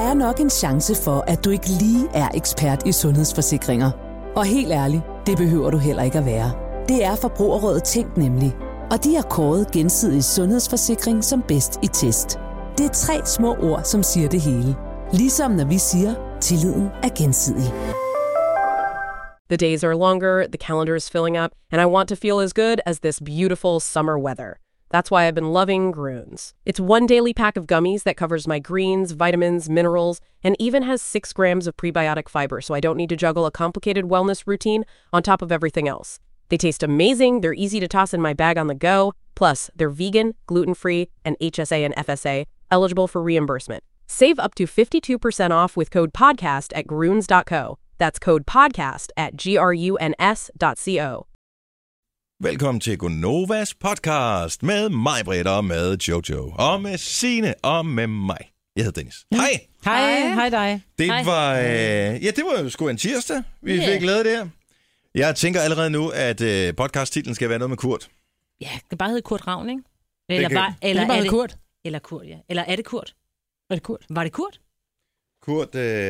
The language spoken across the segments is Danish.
er nok en chance for, at du ikke lige er ekspert i sundhedsforsikringer. Og helt ærligt, det behøver du heller ikke at være. Det er Forbrugerrådet Tænk nemlig. Og de har kåret Gensidig Sundhedsforsikring som bedst i test. Det er 3 små ord, som siger det hele. Ligesom når vi siger, tilliden er gensidig. The days are longer, the calendar is filling up, and I want to feel as good as this beautiful summer weather. That's why I've been loving Grüns. It's one daily pack of gummies that covers my greens, vitamins, minerals, and even has 6 grams of prebiotic fiber, so I don't need to juggle a complicated wellness routine on top of everything else. They taste amazing, they're easy to toss in my bag on the go, plus they're vegan, gluten-free, and HSA and FSA, eligible for reimbursement. Save up to 52% off with code PODCAST at Grüns.co. That's code PODCAST at GRUNS.co. Velkommen til Gonovas podcast med mig, Britt, og med Jojo, og med Signe, og med mig. Jeg hedder Dennis. Hej! Hej dig. Det var jo sgu en tirsdag, vi fik lavet det her. Jeg tænker allerede nu, at podcasttitlen skal være noget med Kurt. Ja, det kan bare hedde Kurt Ravn, ikke? Eller er det Kurt? Eller Kurt, ja. Eller er det Kurt? Er det Kurt? Var det Kurt? Kurt,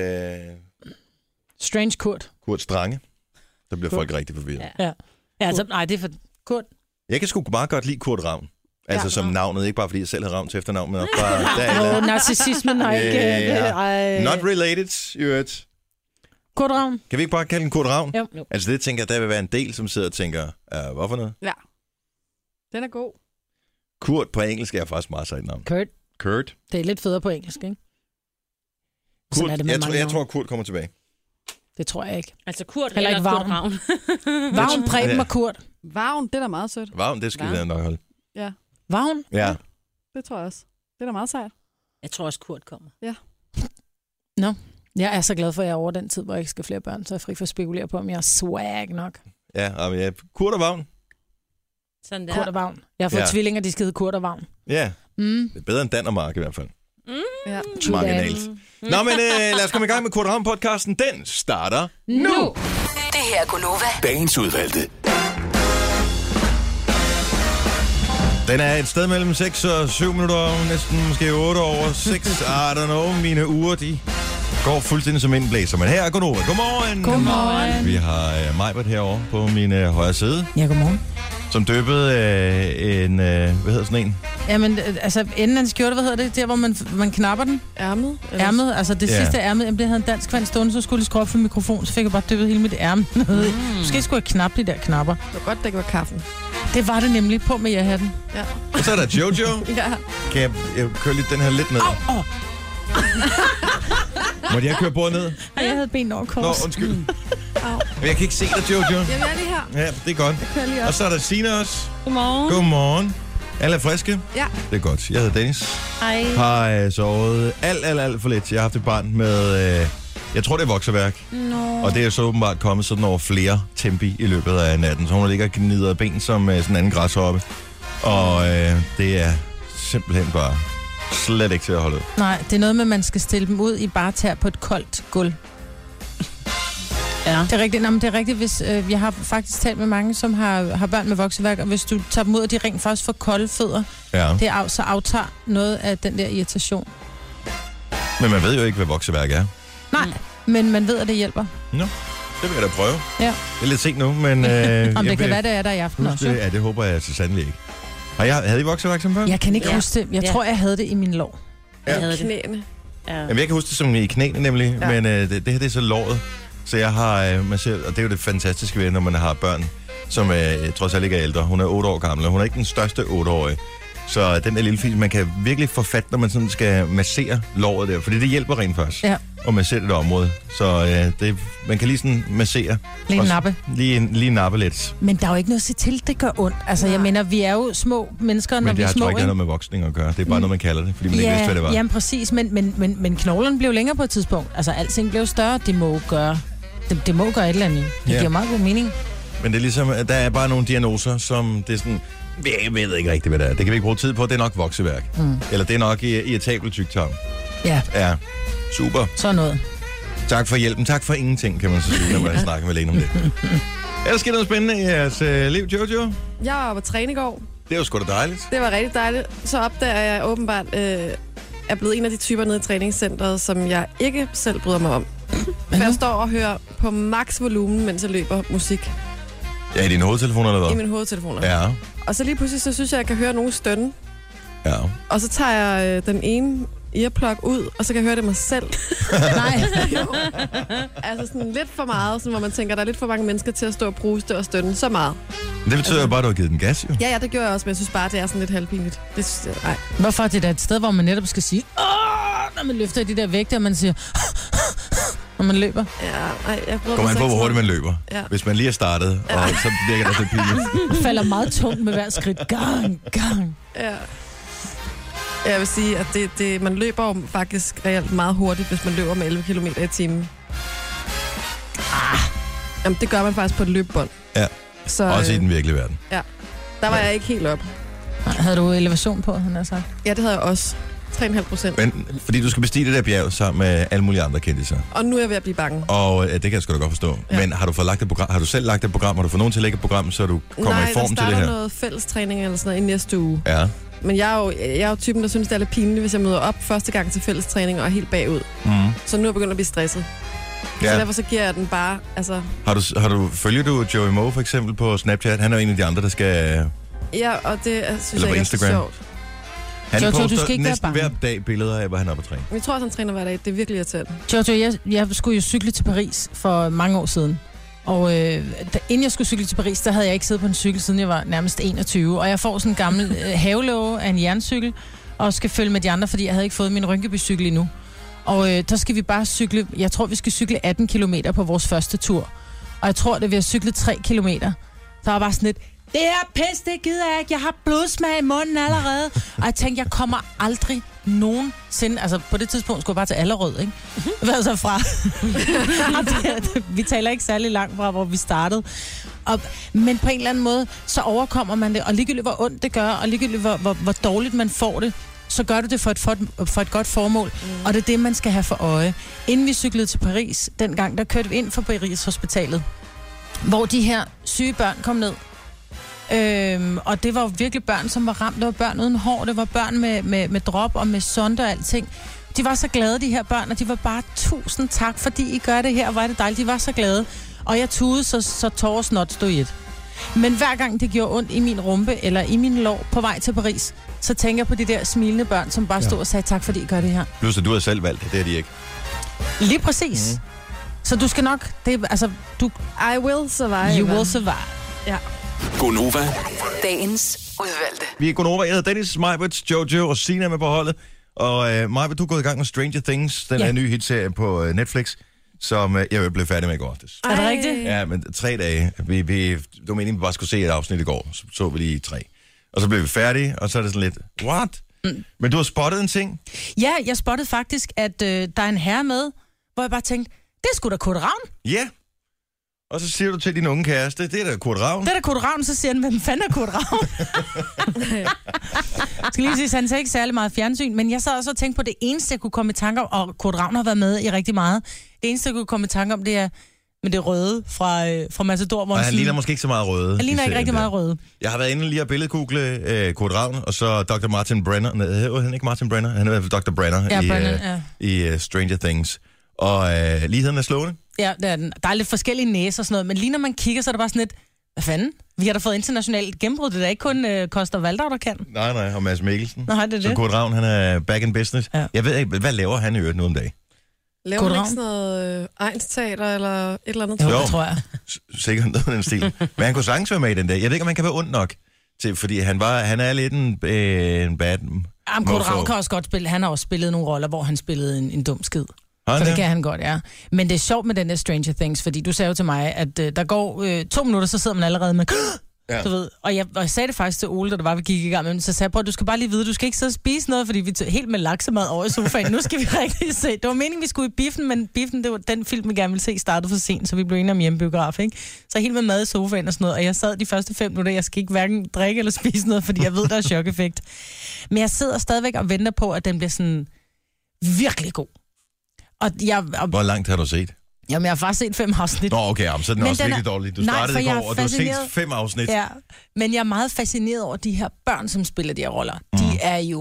Strange Kurt. Kurt Strange. Der bliver folk rigtig forvirret. Ja, altså, nej, det er for Kurt. Jeg kan sgu meget godt lide Kurt Ravn. Altså som navnet, ikke bare fordi jeg selv har Ravn til efternavn, men bare narcissismen har ikke... Not related, you heard. Kurt Ravn. Kan vi ikke bare kalde den Kurt Ravn? Jo. Altså det tænker jeg, der vil være en del, som sidder og tænker, hvorfor noget? Ja, den er god. Kurt på engelsk er faktisk meget sejt navn. Kurt. Det er lidt federe på engelsk, ikke? Kurt, jeg tror, Kurt kommer tilbage. Det tror jeg ikke. Altså Kurt eller Kurt Ravn. Vagn, Preben og Kurt. Vagn, det er da meget sødt. Vagn, det skal vi nok holde. Ja. Vagn? Ja. Det tror jeg også. Det er da meget sejt. Jeg tror også, Kurt kommer. Ja. Nå. Jeg er så glad for, at jeg er over den tid, hvor jeg ikke skal flere børn, så jeg er fri for at spekulere på, om jeg er swag nok. Ja, men Kurt og Vagn. Sådan der. Kurt og Vagn. Jeg har fået tvillinger, de skal hedde Kurt og Vagn. Ja, det er bedre end Dan og Mark i hvert fald. Ja. Marginalt. Nå, men lad os komme i gang med Kurt Ravn-podcasten. Den starter nu. Det her er Gonova. Dagens udvalgte. Den er et sted mellem 6 og 7 minutter, næsten måske 8 over 6. I don't know, mine uger, de går fuldstændig som en blæser. Men her er Gonova. Godmorgen. Godmorgen. Vi har Majbert herovre på min højre side. Ja, godmorgen. Som døbede en, hvad hedder sådan en? Jamen, altså enden af en skjorte, hvad hedder det? Der, hvor man knapper den? Ærmet. Altså det sidste ærmet, jamen, det havde en dansk kvand stående, så skulle jeg skrue op for mikrofonen, så fik jeg bare døbet hele mit ærme. Måske skulle jeg knappe de der knapper. Det var godt, det ikke var kaffen. Det var det nemlig. På med jer-hatten. Ja. Og så er der Jojo. Ja. Kan jeg køre lidt den her lidt ned? Måtte jeg køre bordet ned? Nej, jeg havde ben over kors. Nå, undskyld. Men jeg kan ikke se dig, Jojo. Jamen, jeg er lige her. Ja, det er godt. Og så er der Signe også. Godmorgen. Godmorgen. Alle er friske? Ja. Det er godt. Jeg hedder Dennis. Hej. Har sovet alt for lidt. Jeg har haft et barn med, jeg tror det er vokseværk. Og det er så åbenbart kommet sådan over flere tempi i løbet af natten. Så hun ligger og gnider ben som sådan en anden græshoppe. Og det er simpelthen bare slet ikke til at holde ud. Nej, det er noget med, at man skal stille dem ud i bare tær på et koldt gulv. Ja. Det er rigtigt. Nå, men det er rigtigt, hvis jeg har faktisk talt med mange, som har børn med vokseværk, og hvis du tager dem ud, og de rent faktisk får kolde fødder, så aftager noget af den der irritation. Men man ved jo ikke, hvad vokseværk er. Nej, men man ved, at det hjælper. Nå, det vil jeg da prøve. Ja. Det er lidt sent nu, men... Om det kan være, det er der i aften også. Ja, det håber jeg så sandelig ikke. Havde I vokseværk som børn? Jeg kan ikke huske det. Jeg tror, jeg havde det i min lår. Jeg havde knæene. Ja. Jamen, jeg kan huske det som i knæene nemlig, men det her det er så låret. Så jeg har masseret, og det er jo det fantastiske ved, når man har børn, som trods alt ikke er ældre. Hun er 8 år gammel, og hun er ikke den største 8-årige. Så den der lille film, man kan virkelig få fat, når man sådan skal massere låret der, fordi det hjælper rent først at massere det område. Så man kan lige sådan massere. Lige nappe. Lige nappe lidt. Men der er jo ikke noget at se til, det gør ondt. Altså, jeg mener, vi er jo små mennesker, når vi er små. Men det har ikke noget med voksning at gøre. Det er bare noget, man kalder det, fordi man ikke vidste, hvad det var. Jamen præcis, men knoglerne blev længere på et tidspunkt. Altså, alting blev større. Det må gøre et eller andet. Det giver meget god mening. Men det er ligesom, der er bare nogle diagnoser, som det er sådan... Jeg ved ikke rigtigt, hvad det er. Det kan vi ikke bruge tid på. Det er nok vokseværk. Eller det er nok irritabel tyktarm. Ja. Ja, super. Sådan noget. Tak for hjælpen. Tak for ingenting, kan man så sige, når man snakker med lægen om det. Er der sket noget spændende i jeres liv, Jojo? Jeg var på træne i går. Det var sgu da dejligt. Det var rigtig dejligt. Så opdager jeg åbenbart er blevet en af de typer nede i træningscenteret, som jeg ikke selv bryder mig om. For jeg står og hører på max volumen, mens jeg løber musik. Ja, i dine hovedtelefoner eller hvad? I mine hovedtelefoner. Ja. Og så lige pludselig, så synes jeg kan høre nogen stønne. Ja. Og så tager jeg den ene earplug ud, og så kan jeg høre det mig selv. Nej. Altså sådan lidt for meget, sådan, hvor man tænker, der er lidt for mange mennesker til at stå og bruste og stønne så meget. Det betyder jo bare, at du har givet den gas, jo. Ja, det gjorde jeg også, men jeg synes bare, det er sådan lidt halvpinligt. Det synes jeg, nej. Hvorfor er det da et sted, hvor man netop skal sige, når man løfter de der vægte, og man siger, når man løber? Ja, nej, jeg bryder Kommer mig an på, ikke hvor hurtigt man sådan løber. Ja. Hvis man lige er startet, og så virker det så pinligt. Man falder meget tungt med hver skridt. Gang. Ja. Jeg vil sige, at man løber jo faktisk reelt meget hurtigt, hvis man løber med 11 km i timen. Jamen, det gør man faktisk på et løbebånd. Ja, så, også i den virkelige verden. Ja, der var jeg ikke helt op. Havde du elevation på, han har sagt? Ja, det havde jeg også. 3,5%. Men fordi du skal bestige det der bjerg sammen med alle mulige andre kendte. Og nu er jeg ved at blive bange. Og det kan jeg sgu da godt forstå. Ja. Men har du fået lagt et program? Har du selv lagt et program? Har du fået nogen til at lægge et program, så du kommer i form til det her? Nej, der starter noget fællestræning eller sådan noget i næste uge. Ja. Men jeg er jo typen, der synes, det er lidt pinligt, hvis jeg møder op første gang til fællestræning og er helt bagud. Så nu er jeg begyndt at blive stresset. Ja. Så derfor så giver jeg den bare, altså... Følger du Joey Moe for eksempel på Snapchat? Han er jo en af de andre, der skal... Ja, og det synes jeg ikke er så sjovt. Han Jojo, poster næsten hver dag billeder af, hvor han er på træning. Jeg tror, at han træner hver dag. Det er virkelig irriterende. Jojo, jeg skulle jo cykle til Paris for mange år siden. Og inden jeg skulle cykle til Paris, der havde jeg ikke siddet på en cykel, siden jeg var nærmest 21. Og jeg får sådan en gammel havelåge af en jerncykel, og skal følge med de andre, fordi jeg havde ikke fået min Rynkeby-cykel endnu. Og der skal vi bare cykle, jeg tror, vi skal cykle 18 kilometer på vores første tur. Og jeg tror, det vi har cyklet 3 kilometer. Så var bare sådan lidt, det her pis, det gider jeg ikke. Jeg har blodsmag i munden allerede. Og jeg tænkte, jeg kommer aldrig nogensinde... Altså, på det tidspunkt skulle jeg bare til Allerød, ikke? Hvad så fra? Vi taler ikke særlig langt fra, hvor vi startede. Men på en eller anden måde, så overkommer man det. Og ligegyldigt, hvor ondt det gør, og ligegyldigt, hvor dårligt man får det, så gør du det for et godt formål. Og det er det, man skal have for øje. Inden vi cyklede til Paris, dengang, der kørte vi ind for Paris Hospitalet, hvor de her syge børn kom ned. Og det var jo virkelig børn, som var ramt. Det var børn uden hår, det var børn med drop og med sonde og alting. De var så glade, de her børn, og de var bare 1000 tak, fordi I gør det her, og var det dejligt. De var så glade. Og jeg tudede, så tårer stod i et. Men hver gang det gjorde ondt i min rumpe, eller i min lår på vej til Paris, så tænker jeg på de der smilende børn, som bare stod og sagde tak, fordi I gør det her. Plus, at du har selv valgt det, det er de ikke. Lige præcis. Så du skal nok... I will survive. You will survive. Ja. Gonova. Dagens udvalgte. Vi er Gonova. Jeg hedder Dennis, Majbert, Jojo og Sina med på holdet. Og Majbert, du er gået i gang med Stranger Things, den her nye hitserie på Netflix, som jeg blev færdig med i går aftes. Er det rigtigt? Ja, men 3 dage. Det var meningen, vi bare skulle se et afsnit i går. Så vi lige 3. Og så blev vi færdige, og så er det sådan lidt, what? Men du har spottet en ting? Ja, jeg spottede faktisk, at der er en herre med, hvor jeg bare tænkte, det er sgu da Kurt Ravn. Ja. Og så siger du til din unge kæreste, det er da Kurt Ravn. Det er da Kurt Ravn, så siger han, hvem fanden er Kurt Ravn? Jeg skal lige sige, han ser ikke særlig meget fjernsyn, men jeg sad også og tænkte på det eneste, jeg kunne komme i tanke om, og Kurt Ravn har været med i rigtig meget. Det eneste, jeg kunne komme i tanke om, det er med det røde fra Matador. Og han ligner måske ikke så meget røde. Han ligner ikke rigtig meget røde. Jeg har været inde lige at billedgoogle Kurt Ravn, og så Dr. Martin Brenner. Nej, hedder han ikke Martin Brenner? Han er Dr. Brenner i Stranger Things. Og ligheden er slående. Ja, det er den. Der er lidt forskellige næser og sådan noget, men lige når man kigger, så er det bare sådan lidt, hvad fanden? Vi har da fået internationalt gennembrud. Det er da ikke kun Koster Valdau, der kan. Nej, og Mads Mikkelsen. Nej, det er det. Så Kurt Ravn, han er back in business. Ja. Jeg ved ikke, hvad laver han i øvrigt nu om dagen? Laver han ikke sådan noget egnsteater eller et eller andet? Jo, det tror jeg. Sikkert noget af den stil. Men han kunne sagtens være med i den der. Jeg ved ikke, om han kan være ond nok til, fordi han er lidt en bad Kurt Ravn kan også godt spille. Han har også spillet nogle roller, hvor han spillede en dum skid. Så det kan han godt, ja. Men det er sjovt med den der Stranger Things, fordi du sagde jo til mig, at der går 2 minutter, så sidder man allerede med... Ja. Du ved, og jeg sagde det faktisk til Ole, da det var, vi gik i gang med dem, så sagde jeg, du skal bare lige vide, du skal ikke sidde og spise noget, fordi vi er helt med laksemad over i sofaen. Nu skal vi rigtig se. Det var meningen, vi skulle i biffen, men biffen, det var den film, vi gerne ville se, startede for sent, så vi blev enige om hjemmebiograf, ikke? Så helt med mad i sofaen og sådan noget, og jeg sad de første 5 minutter, jeg skal ikke hverken drikke eller spise noget, fordi jeg ved, der er chok-effekt. Men jeg sidder stadigvæk og venter på, at den bliver sådan virkelig god. Hvor langt har du set? Jamen, jeg har faktisk set 5 afsnit. Nå, okay, så den er også virkelig dårlig. Du startede i går, og du har set 5 afsnit. Ja, men jeg er meget fascineret over de her børn, som spiller de her roller. De er jo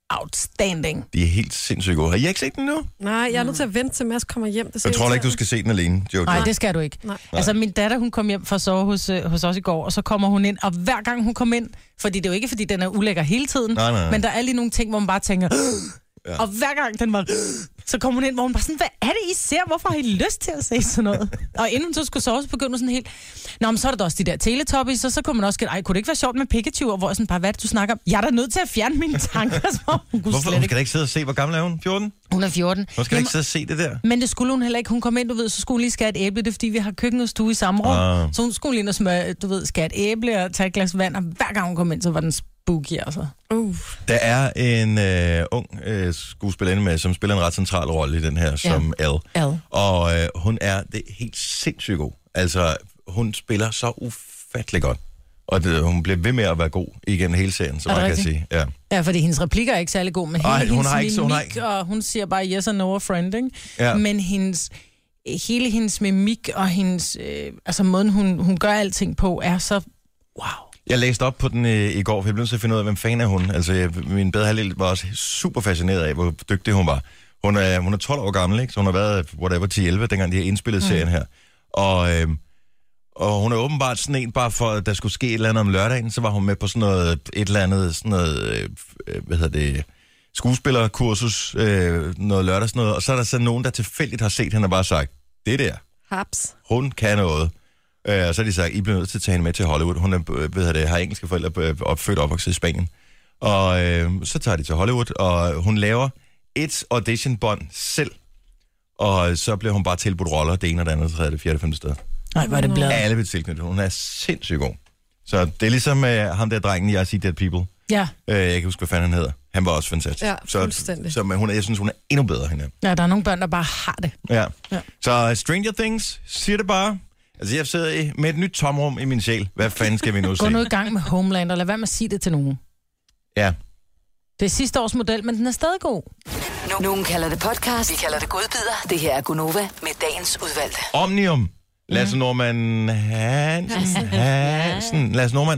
Outstanding. De er helt sindssygt gode. Har I ikke set den nu? Nej, jeg er nødt til at vente til Mads kommer hjem. Det Jeg tror ikke, du skal se den alene, Jojo. Nej, det skal du ikke. Nej. Altså, min datter, hun kom hjem fra at sove hos os i går, og så kommer hun ind, og hver gang hun kommer ind, fordi det er jo ikke, fordi den er ulækker hele tiden, Nej. men der er lige nogle ting, hvor man bare tænker, ja. Og hver gang den var, så kom hun ind, hvor hun bare sådan, hvad er det, I ser? Hvorfor har I lyst til at se sådan noget? Og inden hun så skulle sove, så begyndte hun sådan helt, nå, men så er der også de der Teletubbies, og så kunne man også gætte, kunne det ikke være sjovt med Pikachu, og hvor jeg sådan bare, hvad er det, du snakker om? Jeg er da nødt til at fjerne mine tanker, så hun kunne Hvorfor? Hun skal da ikke sidde og se, hvor gammel er hun? 14? Hun er 14. Hun skal da ikke sidde og se det der. Men det skulle hun heller ikke. Hun kom ind, du ved, så skulle hun lige skære et æble. Det er, fordi vi har køkken og stue i samme rum. Så hun skulle lige ind og smøre, du ved, skære et æble og tage et glas vand. Og hver gang hun kom ind, så var den spooky, altså. Der er en ung skuespillerinde med, som spiller en ret central rolle i den her, som Elle. Og hun er helt sindssygt god. Altså, hun spiller så ufattelig godt. Og hun bliver ved med at være god igennem hele serien, så man kan sige. Ja, fordi hendes replikker er ikke særlig god, men hendes mimik, og hun siger bare yes and no a friend, ikke? Ja. Men hele hendes mimik og hendes, altså måden, hun gør alting på, er så wow. Jeg læste op på den i går, for jeg blev nødt til at finde ud af, hvem fan er hun. Altså, min bedre halvdel var også super fascineret af, hvor dygtig hun var. Hun er 12 år gammel, ikke? Så hun har været, whatever, 10-11, dengang de har indspillet serien her. Og hun er åbenbart sådan en, bare for at der skulle ske et eller andet om lørdagen, så var hun med på sådan noget, skuespillerkursus, noget lørdag, sådan noget. Og så er der så nogen, der tilfældigt har set hende og bare sagt, det der, Haps. Hun kan noget. Og så har de sagt, I bliver nødt til at tage hende med til Hollywood. Hun er, har engelske forældre, født og opvokset i Spanien. Og så tager de til Hollywood, og hun laver et auditionbånd selv. Og så bliver hun bare tilbudt roller, det ene og det andet, tredje, det fjerde, 5. sted. Nej, hvor er det bladet. Alle vil tilknytte. Hun er sindssygt god. Så det er ligesom ham der drengen, jeg See Dead People. Ja. Jeg kan huske, hvad fanden han hedder. Han var også fantastisk. Ja, fuldstændig. Så jeg synes, hun er endnu bedre end han. Ja, der er nogle børn, der bare har det. Ja. Så Stranger Things, siger det bare. Altså, jeg sidder med et nyt tomrum i min sjæl. Hvad fanden skal vi nu se? Gå nu i gang med Homeland, og lad være med at sige det til nogen. Ja. Det er sidste års model, men den er stadig god. Nogen kalder det podcast, vi kalder det godbider. Det her er Gunova med dagens udvalgte. Omnium. Lasse Norman Hansen. Lasse Norman.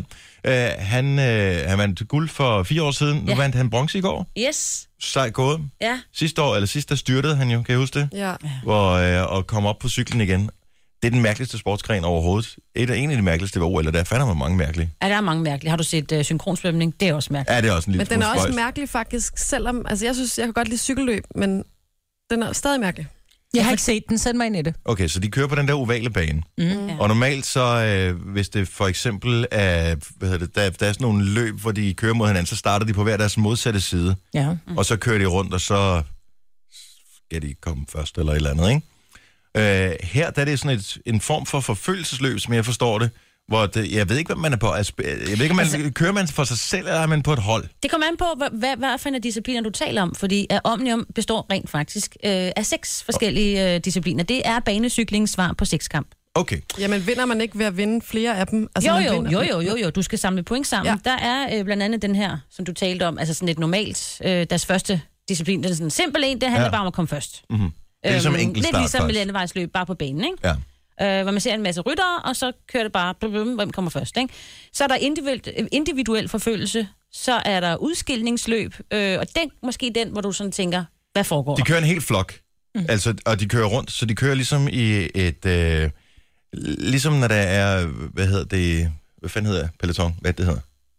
Han vandt guld for 4 år siden. Nu vandt han bronze i går. Yes. Sejt gået. Ja. Sidste der styrtede han jo, kan jeg huske det? Ja. Og kom op på cyklen igen. Det er den mærkeligste sportsgren overhovedet. En af de mærkeligste ved OL, der fandme mange mærkelige. Ja, der er mange mærkelige. Har du set synkronsvømning? Det er også mærkeligt. Ja, det er også en lille Men den er også mærkelig faktisk, selvom... Altså, jeg synes, jeg kan godt lide cykelløb, men den er stadig mærkelig. Jeg har ikke set den. Sæt mig ind i det. Okay, så de kører på den der ovale bane. Og normalt så, hvis det for eksempel er... der er sådan nogle løb, hvor de kører mod hinanden, så starter de på hver deres modsatte side. Ja. Og så kører de rundt, og så skal de komme først eller et eller andet, ikke? Her der er det sådan en form for forfølgelsesløb, som jeg forstår det, hvor jeg ved ikke, hvad man er på. Jeg ved ikke, om kører man for sig selv, eller er man på et hold? Det kommer an på, hvad for en af discipliner, du taler om, fordi Omnium består rent faktisk af 6 forskellige discipliner. Det er banecyklings svar på 6-kamp. Okay. Jamen, vinder man ikke ved at vinde flere af dem? Altså, Jo. Du skal samle point sammen. Ja. Der er blandt andet den her, som du talte om, altså sådan et normalt, deres første disciplin. Det er sådan en simpel en, det handler bare om at komme først. Mm-hmm. Det er ligesom en enkelt start, lidt ligesom med landevejsløb, bare på banen, ikke? Ja. Hvor man ser en masse ryttere, og så kører det bare, hvem kommer først, ikke? Så er der individuel forfølgelse, så er der udskilningsløb, og måske den, hvor du sådan tænker, hvad foregår der? De kører en hel flok, altså, og de kører rundt, så de kører ligesom i et... ligesom når der er, hvad fanden hedder peloton, hvad det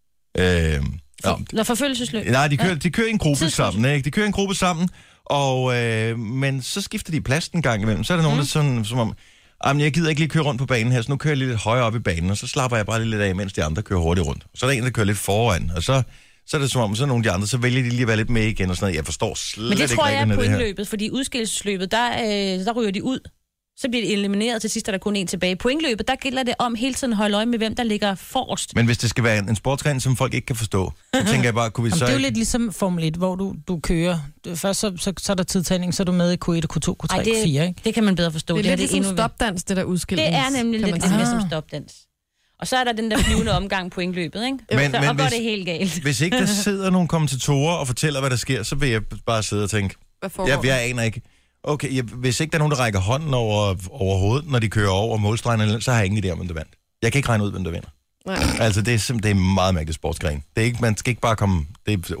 hedder? Forfølgelsesløb? Nej, de kører en gruppe sammen, ikke? De kører en gruppe sammen, og, men så skifter de plads en gang imellem. Så er der nogen, der sådan, som om, jeg gider ikke lige køre rundt på banen her, så nu kører jeg lidt højere op i banen, og så slapper jeg bare lidt af, mens de andre kører hurtigt rundt. Så er der en, der kører lidt foran, og så er det som om, så er nogle af de andre, så vælger de lige at være lidt med igen, og sådan noget. Jeg forstår slet ikke. Men det tror jeg er pointløbet, fordi udskillelsesløbet, der ryger de ud. Så bliver det elimineret, til sidst er der kun en tilbage. Pointløbet, der gælder det om hele tiden at holde øje med, hvem der ligger forrest. Men hvis det skal være en sportsgren, som folk ikke kan forstå, så tænker jeg bare, kunne vi så... Det er jo lidt ligesom Formel 1, hvor du kører. Først så er der tidtagning, så er du med i Q1, Q2, Q3, Q4, ikke? Det kan man bedre forstå. Det er lidt ligesom stopdans, det der udskillings. Det er nemlig lidt ligesom stopdans. Og så er der den der flyvende omgang pointløbet, ikke? Men så går det helt galt. Hvis ikke der sidder nogle kommentatorer og fortæller, hvad der sker, så vil jeg bare sidde og tænke, jeg aner ikke. Okay, hvis ikke der er nogen, der rækker hånden over hovedet, når de kører over målstregen, så har jeg ingen idé om, hvem der vandt. Jeg kan ikke regne ud, hvem der vinder. Nej. Altså, det er meget mærkeligt sportsgren. Det er ikke, man skal ikke bare komme... Det er underligt.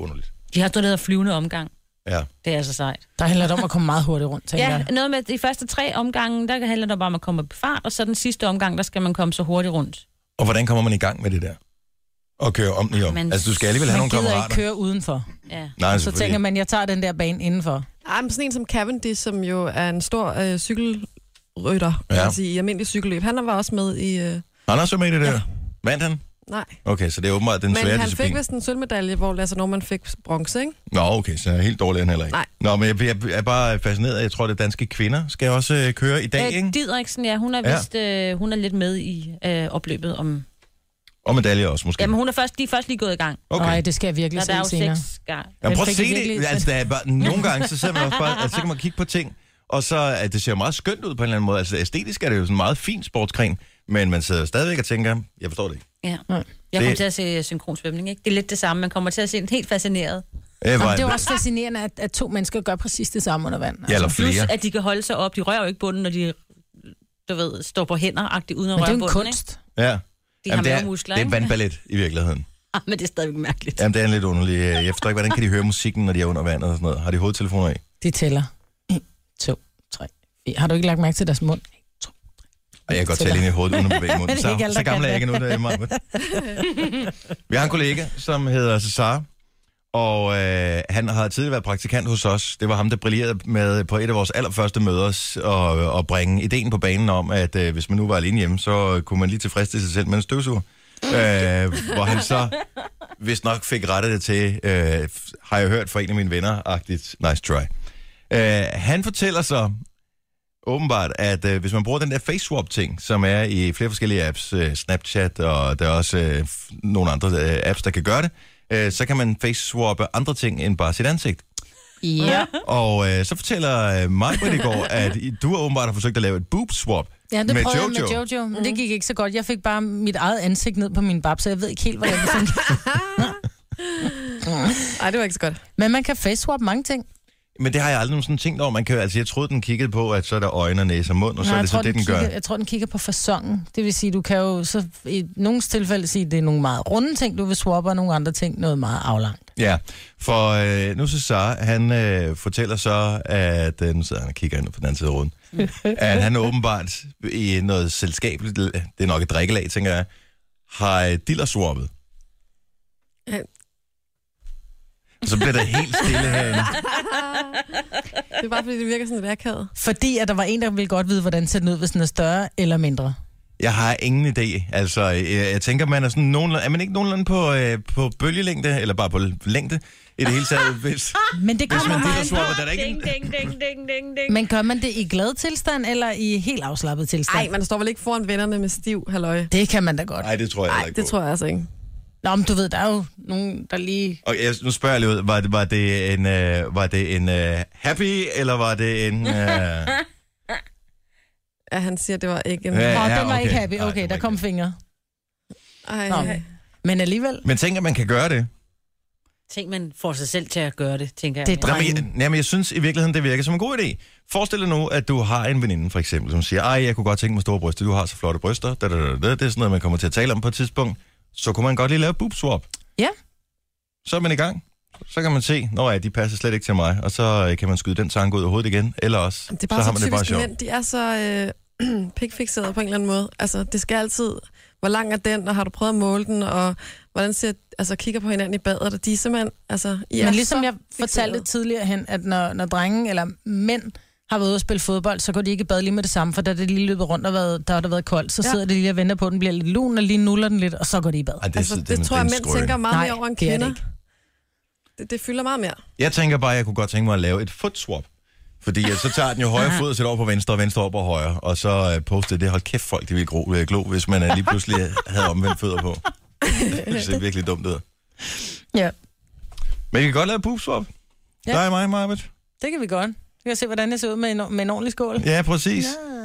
De har stået der flyvende omgang. Ja. Det er så sejt. Der handler det om at komme meget hurtigt rundt, tænker jeg. Noget med de første 3 omgange, der handler det bare om at komme på fart, og så den sidste omgang, der skal man komme så hurtigt rundt. Og hvordan kommer man i gang med det der? Og køre om i om? Altså, du skal alligevel have nogle kammerater. Man gider ikke køre udenfor. Ja. Nej, så tænker man, jeg tager den der bane indenfor. Ej, men sådan en som Cavendish, som jo er en stor cykelrytter, kan man sige, i almindelig cykelløb. Han var også med i... Han er også med i det der? Ja. Vandt han? Nej. Okay, så det er åbenbart den svære disciplin. Men han fik vist en sølvmedalje, hvor Lasse Norman fik bronze, ikke? Nå, okay, så er helt dårlig han heller ikke. Nej. Nå, men jeg er bare fascineret. Jeg tror, at danske kvinder skal også køre i dag, ikke? Didriksen, ja, hun er vist hun er lidt med i opløbet om... Og medalje også, måske. Jamen, de er først lige gået i gang. Okay. Nej, det skal jeg virkelig se senere. Der er jo 6 gange. Jamen, prøv at se det. Altså, der er bare, nogle gange, så sidder man også bare, altså, så kan man kigge på ting, og så at det ser meget skønt ud på en eller anden måde. Altså, æstetisk er det jo sådan en meget fin sportsgren, men man sidder stadigvæk og tænker, jeg forstår det ikke. Ja. Jeg kommer til at se synkronsvømning, ikke? Det er lidt det samme. Man kommer til at se helt fascineret. Det er jo også fascinerende, at 2 mennesker gør præcis det samme under vand. Ja, eller flere. Plus, at de kan holde sig op. De rører jo ikke bunden, når de, står på hænder-agtigt uden at røre bunden. Men det er jo en kunst. Ja. De har mere muskler, det er vandballet i virkeligheden. Men det er stadigvæk mærkeligt. Jamen, det er en lidt underlig. Jeg forstår ikke, hvordan kan de høre musikken, når de er under vandet og sådan noget? Har de hovedtelefoner i? De tæller. 1, 2, 3, 4. Har du ikke lagt mærke til deres mund? 1, 2, 3. Og jeg kan godt tælle ind i hovedet, uden at bevæge munden. Så gammel er jeg ikke nu, der er meget. Vi har en kollega, som hedder Cesar, og han har tidligere været praktikant hos os. Det var ham, der brillerede med på et af vores allerførste møder og bringe ideen på banen om, at hvis man nu var alene hjemme, så kunne man lige tilfredsstille sig selv med en støvsuger. Hvor han så vist nok fik rettet det til, har jeg hørt fra en af mine venner-agtigt, nice try. Han fortæller så åbenbart, at hvis man bruger den der face swap ting, som er i flere forskellige apps, Snapchat, og der er også nogle andre apps, der kan gøre det, så kan man face swappe andre ting end bare sit ansigt. Ja. Og så fortæller Maj-Brit i går, at du åbenbart har forsøgt at lave et boob swap. Ja, det prøvede jeg med Jojo, men det gik ikke så godt. Jeg fik bare mit eget ansigt ned på min bab, så jeg ved ikke helt, hvordan det fungerer. Nej, det var ikke så godt. Men man kan face swap mange ting. Men det har jeg aldrig nogen sådan tænkt over. Man kan, altså, jeg troede, den kiggede på, at så er der øjne, næse og mund, og så er det så det, den gør. Jeg tror, den kigger på fasongen. Det vil sige, du kan jo så i nogle tilfælde sige, at det er nogle meget runde ting, du vil swappe, og nogle andre ting, noget meget aflangt. Ja, for nu så han fortæller så, at nu sidder han og kigger ind på den anden side af rundt, at han åbenbart i noget selskabeligt, det er nok et drikkelag, tænker jeg, har diller-swappet. Ja. Så bliver der helt stille herinde. Det er bare, fordi det virker sådan lidt akavet. Fordi at der var en, der ville godt vide, hvordan ser den ud, hvis den er større eller mindre. Jeg har ingen idé. Altså, jeg tænker, man er sådan nogenlunde, er man ikke nogenlunde på bølgelængde, eller bare på længde i det hele taget, hvis, men det hvis man man diller-swapper, der er ikke... Ding. Men gør man det i glad tilstand, eller i helt afslappet tilstand? Nej, man står vel ikke foran vennerne med stiv halløj. Det kan man da godt. Nej, det tror jeg ikke. Det tror jeg altså ikke. Nå, men du ved, der er jo nogen, der lige... Og nu spørger jeg lige ud, var det en happy, eller var det en... Ja, han siger, det var ikke en... Nå, den var ikke happy. Okay, der kom fingre. Ej. Men alligevel... Men tænker, man kan gøre det? Tænk, man får sig selv til at gøre det, tænker jeg. Det er drengen. Men jeg synes i virkeligheden, det virker som en god idé. Forestil dig nu, at du har en veninde, for eksempel, som siger, jeg kunne godt tænke mig store bryster, du har så flotte bryster. Det er sådan noget, man kommer til at tale om på et tidspunkt. Så kunne man godt lige lave boob swap. Ja. Så er man i gang. Så kan man se, de passer slet ikke til mig, og så kan man skyde den tanke ud af hovedet igen, eller også, det er bare så har man det bare sjovt. Mænd, de er så pikfixeret på en eller anden måde. Altså, det skal altid, hvor lang er den, og har du prøvet at måle den, og hvordan kigger på hinanden i badet, og de er simpelthen, men ligesom jeg fortalte tidligere hen, at når drenge eller mænd har været ude at spille fodbold, så går de ikke i bad lige med det samme, for da det lige løbet rundt, og der har været koldt, så sidder de lige og venter på, at den bliver lidt lun, og lige nuller den lidt, og så går de i bad. Ej, det tror jeg, mænd tænker meget mere over en kvinde. Det fylder meget mere. Jeg tænker bare, at jeg kunne godt tænke mig at lave et foot swap. Fordi så tager den jo højre fod og sætter over på venstre, og venstre over på højre, og så poster det. Hold kæft, folk de vil glo, hvis man lige pludselig havde omvendt fødder på. Det ser virkelig dumt ud. Ja. Men vi kan godt lave boob swap. Ja. Der er mig, Maj-Brit. Det kan vi godt. Vi kan se, hvordan det ser ud med en ordentlig skål. Ja, præcis.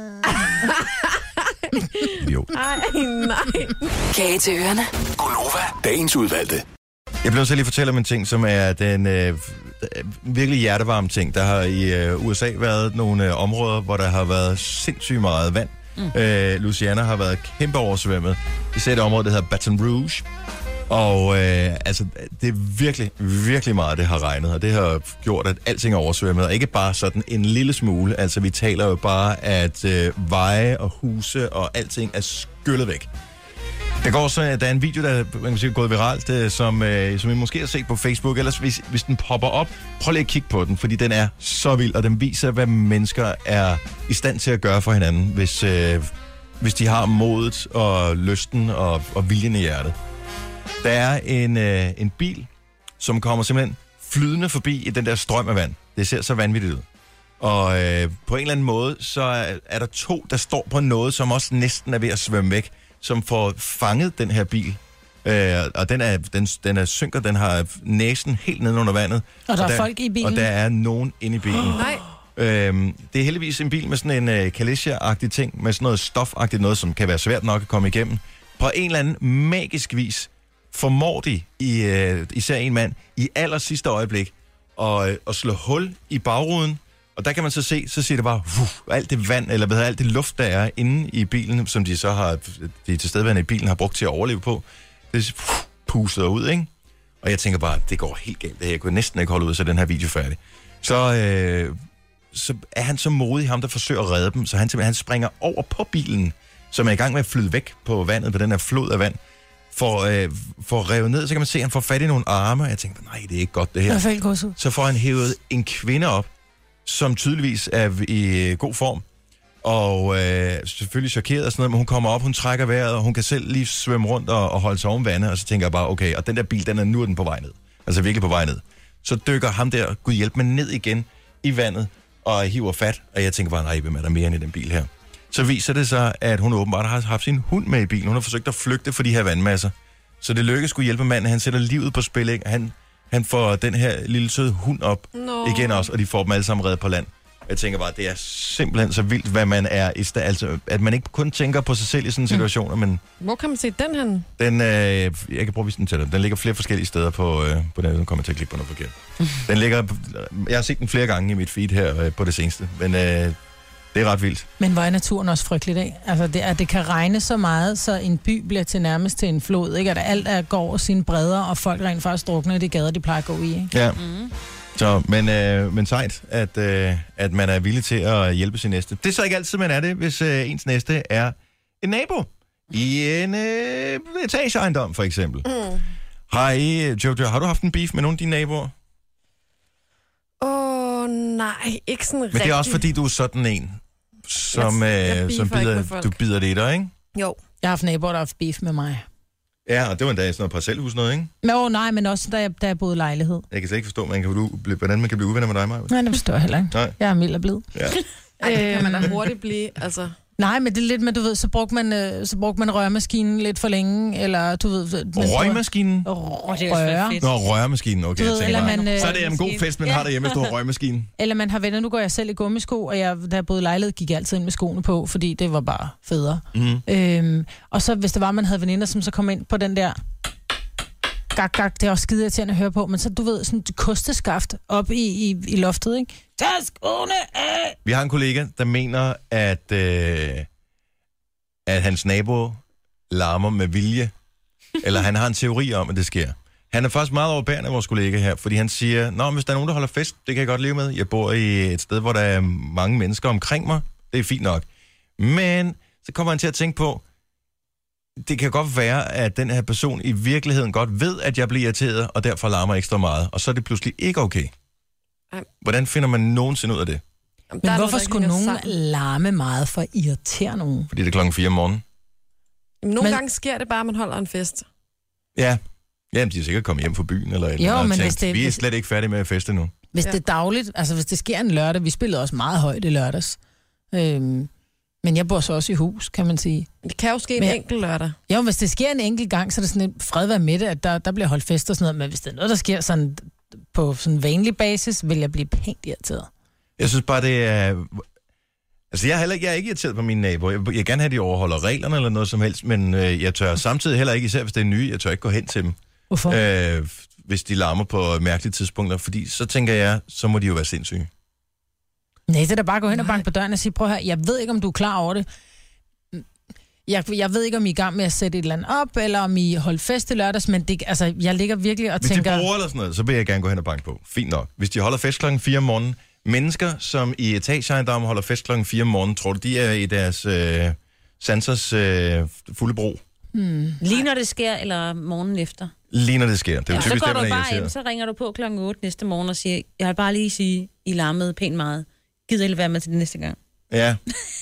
Jo. Nej. Kage til ørerne. Gonova, dagens udvalgte. Jeg blev så lige fortælle om en ting, som er den virkelig hjertevarme ting. Der har i USA været nogle områder, hvor der har været sindssygt meget vand. Louisiana har været kæmpe oversvømmet. Især det område, der hedder Baton Rouge. Og altså, det er virkelig, virkelig meget, det har regnet, og det har gjort, at alting er oversvømmet, og ikke bare sådan en lille smule. Altså, vi taler jo bare, at veje og huse og alting er skyllet væk. Der er en video, der man kan sige, er gået viralt, som I måske har set på Facebook. Ellers hvis den popper op, prøv lige at kigge på den, fordi den er så vild, og den viser, hvad mennesker er i stand til at gøre for hinanden, hvis de har modet og lysten og viljen i hjertet. Der er en bil, som kommer simpelthen flydende forbi i den der strøm af vand. Det ser så vanvittigt ud. Og på en eller anden måde, så er der to, der står på noget, som også næsten er ved at svømme væk, som får fanget den her bil. Og den er synker, den har næsen helt nede under vandet. Og der er folk i bilen? Og der er nogen inde i bilen. Nej. Det er heldigvis en bil med sådan en Kalesia-agtig ting, med sådan noget stofagtigt noget, som kan være svært nok at komme igennem. På en eller anden magisk vis formår de, især en mand, i aller sidste øjeblik, at slå hul i bagruden. Og der kan man så se, så siger det bare, alt det vand, eller alt det luft, der er inde i bilen, som de så har, de tilstedeværende i bilen har brugt til at overleve på, det puster ud, ikke? Og jeg tænker bare, det går helt galt. Jeg kunne næsten ikke holde ud, så den her video færdig. Så er han så modig, ham der forsøger at redde dem, så han springer over på bilen, som er i gang med at flyde væk på vandet, på den her flod af vand, for revet ned, så kan man se, at han får fat i nogle arme, og jeg tænker, nej, det er ikke godt det her. Så får han hævet en kvinde op, som tydeligvis er i god form, og selvfølgelig chokeret og sådan noget, men hun kommer op, hun trækker vejret, og hun kan selv lige svømme rundt og holde sig oven vandet, og så tænker jeg bare, okay, og den der bil, nu er den på vej ned. Altså virkelig på vej ned. Så dykker ham der, Gud hjælp mig, ned igen i vandet, og hiver fat, og jeg tænker bare, nej, hvem er der mere end i den bil her? Så viser det sig, at hun åbenbart har haft sin hund med i bilen. Hun har forsøgt at flygte for de her vandmasser. Så det lykkes skulle hjælpe manden, han sætter livet på spil, ikke? Han får den her lille søde hund op igen også, og de får dem alle sammen reddet på land. Jeg tænker bare, det er simpelthen så vildt, hvad man er i stedet. Altså, at man ikke kun tænker på sig selv i sådan en situation, men... Hvor kan man se den hen? Jeg kan prøve at vise den til dig. Den ligger flere forskellige steder på den. Nu kommer jeg til at klippe på noget forkert. Den ligger... Jeg har set den flere gange i mit feed her på det seneste, men det er ret vildt. Men hvor er naturen også frygteligt af? Altså, det kan regne så meget, så en by bliver til nærmest til en flod, ikke? At alt går over sine bredder, og folk rent faktisk drukner i de gader, de plejer at gå i, ikke? Ja. Så, men sejt, at man er villig til at hjælpe sin næste. Det er så ikke altid, man er det, hvis ens næste er en nabo i en etageejendom, for eksempel. Jojo, har du haft en beef med nogle af dine naboer? Nej, ikke sådan rigtig. Men det er også fordi, du er sådan en, som du bider det i dig, ikke? Jo. Jeg har haft naboer, der har haft beef med mig. Ja, og det var endda sådan noget parcelhus noget, ikke? Nej, men også da jeg boede i lejlighed. Jeg kan slet ikke forstå, hvordan man kan blive uvenner med dig, Maja. Nej, det forstår jeg heller ikke. Nej. Jeg er mild og blid. Ja. Det kan man da hurtigt blive, altså... Nej, men det er lidt med, du ved, så brugte man rørmaskinen lidt for længe, eller du ved... Røgmaskinen? Rørmaskinen, okay. Ved, så er det en god fest, man har derhjemme, hvis du har røgmaskinen. Eller man har venner, nu går jeg selv i gummisko, og da jeg boede i lejlighed, gik jeg altid ind med skoene på, fordi det var bare federe. Og så hvis det var, man havde veninder, som så kom ind på den der... Gak, det er også skide irriterende at høre på, men så du ved, sådan et kosteskaft op i loftet, ikke? Tag skoene af! Vi har en kollega, der mener, at hans nabo larmer med vilje, eller han har en teori om, at det sker. Han er faktisk meget overbærende af vores kollega her, fordi han siger, hvis der er nogen, der holder fest, det kan jeg godt leve med. Jeg bor i et sted, hvor der er mange mennesker omkring mig. Det er fint nok. Men så kommer han til at tænke på, det kan godt være, at den her person i virkeligheden godt ved, at jeg bliver irriteret, og derfor larmer ekstra meget. Og så er det pludselig ikke okay. Hvordan finder man nogensinde ud af det? Men hvorfor skulle nogen larme meget for at irritere nogen? Fordi det er 4:00 om morgenen. Nogle gange sker det bare, at man holder en fest. Ja. Jamen, de er sikkert kommet hjem fra byen, eller et eller andet. Men vi er slet ikke færdige med at feste nu. Hvis det er dagligt, altså hvis det sker en lørdag, vi spillede også meget højt i lørdags. Men jeg bor så også i hus, kan man sige. Det kan jo ske en enkelt lørdag. Jo, hvis det sker en enkelt gang, så er det sådan en fred være med det, at der bliver holdt fest og sådan noget. Men hvis det er noget, der sker sådan på sådan vanlig basis, vil jeg blive pænt irriteret. Jeg synes bare, det er... Altså, jeg er ikke irriteret på mine naboer. Jeg vil gerne have, at de overholder reglerne eller noget som helst, men jeg tør samtidig heller ikke, især hvis det er nye, jeg tør ikke gå hen til dem. Hvorfor? Hvis de larmer på mærkelige tidspunkter, fordi så tænker jeg, så må de jo være sindssyge. Nej, det er da bare at gå hen og banke på døren og sige, prøv her, jeg ved ikke, om du er klar over det, Jeg ved ikke, om I er i gang med at sætte et eller andet op, eller om I holdt fest i lørdags, men det, altså, jeg ligger virkelig og tænker... Hvis de bruger eller sådan noget, så vil jeg gerne gå hen og banke på. Fint nok. Hvis de holder fest klokken 4 om morgenen, mennesker, som i etageejendommen holder fest klokken 4 om morgenen, tror du, de er i deres sansers fulde brug? Lige når det sker, eller morgenen efter? Lige når det sker. Det er jo Så typisk går det, du man er bare ind, irriteret. så ringer du på klokken 8 næste morgen og siger, jeg vil bare lige sige, I larmede pænt meget. Gider I være med til det næste gang? Ja.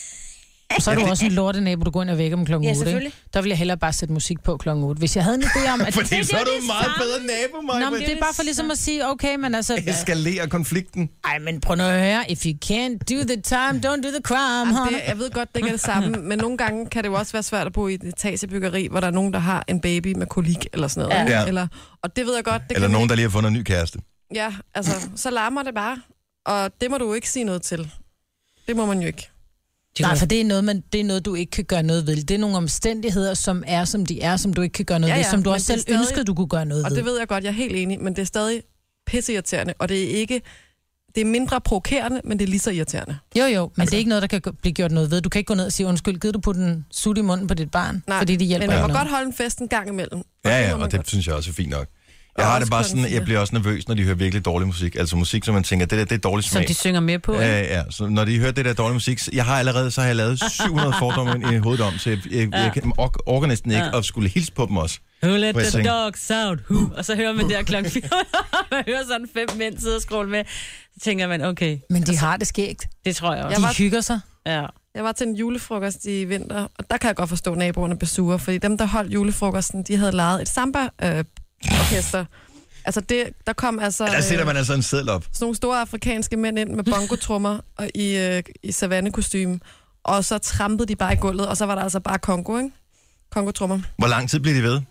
Og så er du også en lortenabo, du går ind og vækker om klokken 8, selvfølgelig. ikke? Der ville jeg hellere bare sætte musik på klokken 8. Hvis jeg havde en idé om, at... Fordi så er du en meget bedre nabo, Maja. Nå, men det er bare for ligesom at sige, okay, men altså... Eskalere konflikten. Ej, men prøv nu at høre. If you can't do the time, don't do the crime, honey. Jeg ved godt, det ikke er det samme, men nogle gange kan det jo også være svært at bo i et etagebyggeri, hvor der er nogen, der har en baby med kolik eller sådan noget. Ja. Ikke? Eller, og det ved jeg godt. Det Eller kan nogen, der lige har fundet en ny kæreste. Ja, altså, så larmer det bare. Og det må du jo ikke sige noget til. Det må man jo ikke. Nej, for det er noget, du ikke kan gøre noget ved. Det er nogle omstændigheder, som er, som de er, som du ikke kan gøre noget ved, som du også selv ønskede, du kunne gøre noget ved. Og det ved jeg godt, jeg er helt enig, men det er stadig pisseirriterende, og det er ikke... Det er mindre provokerende, men det er lige så irriterende. Jo, men altså, det er ikke noget, der kan blive gjort noget ved. Du kan ikke gå ned og sige, undskyld, gider du putte en sut i munden på dit barn? Nej, fordi det hjælper men man må noget. godt holde en fest en gang imellem. Ja, og det synes jeg også er fint nok. Jeg har det bare sådan, jeg bliver også nervøs, når de hører virkelig dårlig musik. Altså musik, som man tænker, det er dårlig smag. Som de synger med på, ikke? Ja, så når de hører det der dårlige musik, så har jeg lavet 700 fordomme i hovedet om, så jeg orker næsten ikke at skulle hilse på dem også. Who let the dogs out? Who? Og så hører man der klokken 4, man hører sådan 5 mænd sidde og scrolle med. Så tænker man, okay. Men de har det skægt. Det tror jeg også. De hygger sig. Ja. Jeg var til en julefrokost i vinter, og der kan jeg godt forstå, at naboerne blev sure, fordi dem, der holdt julefrokosten, de havde lejet et samba-orkester. Altså der kom altså... Der sætter man altså en seddel op. Sådan nogle store afrikanske mænd ind med bongotrummer og i savannekostyme, og så trampede de bare i gulvet, og så var der altså bare Congo, ikke? Congo-trummer. Hvor lang tid bliver de ved?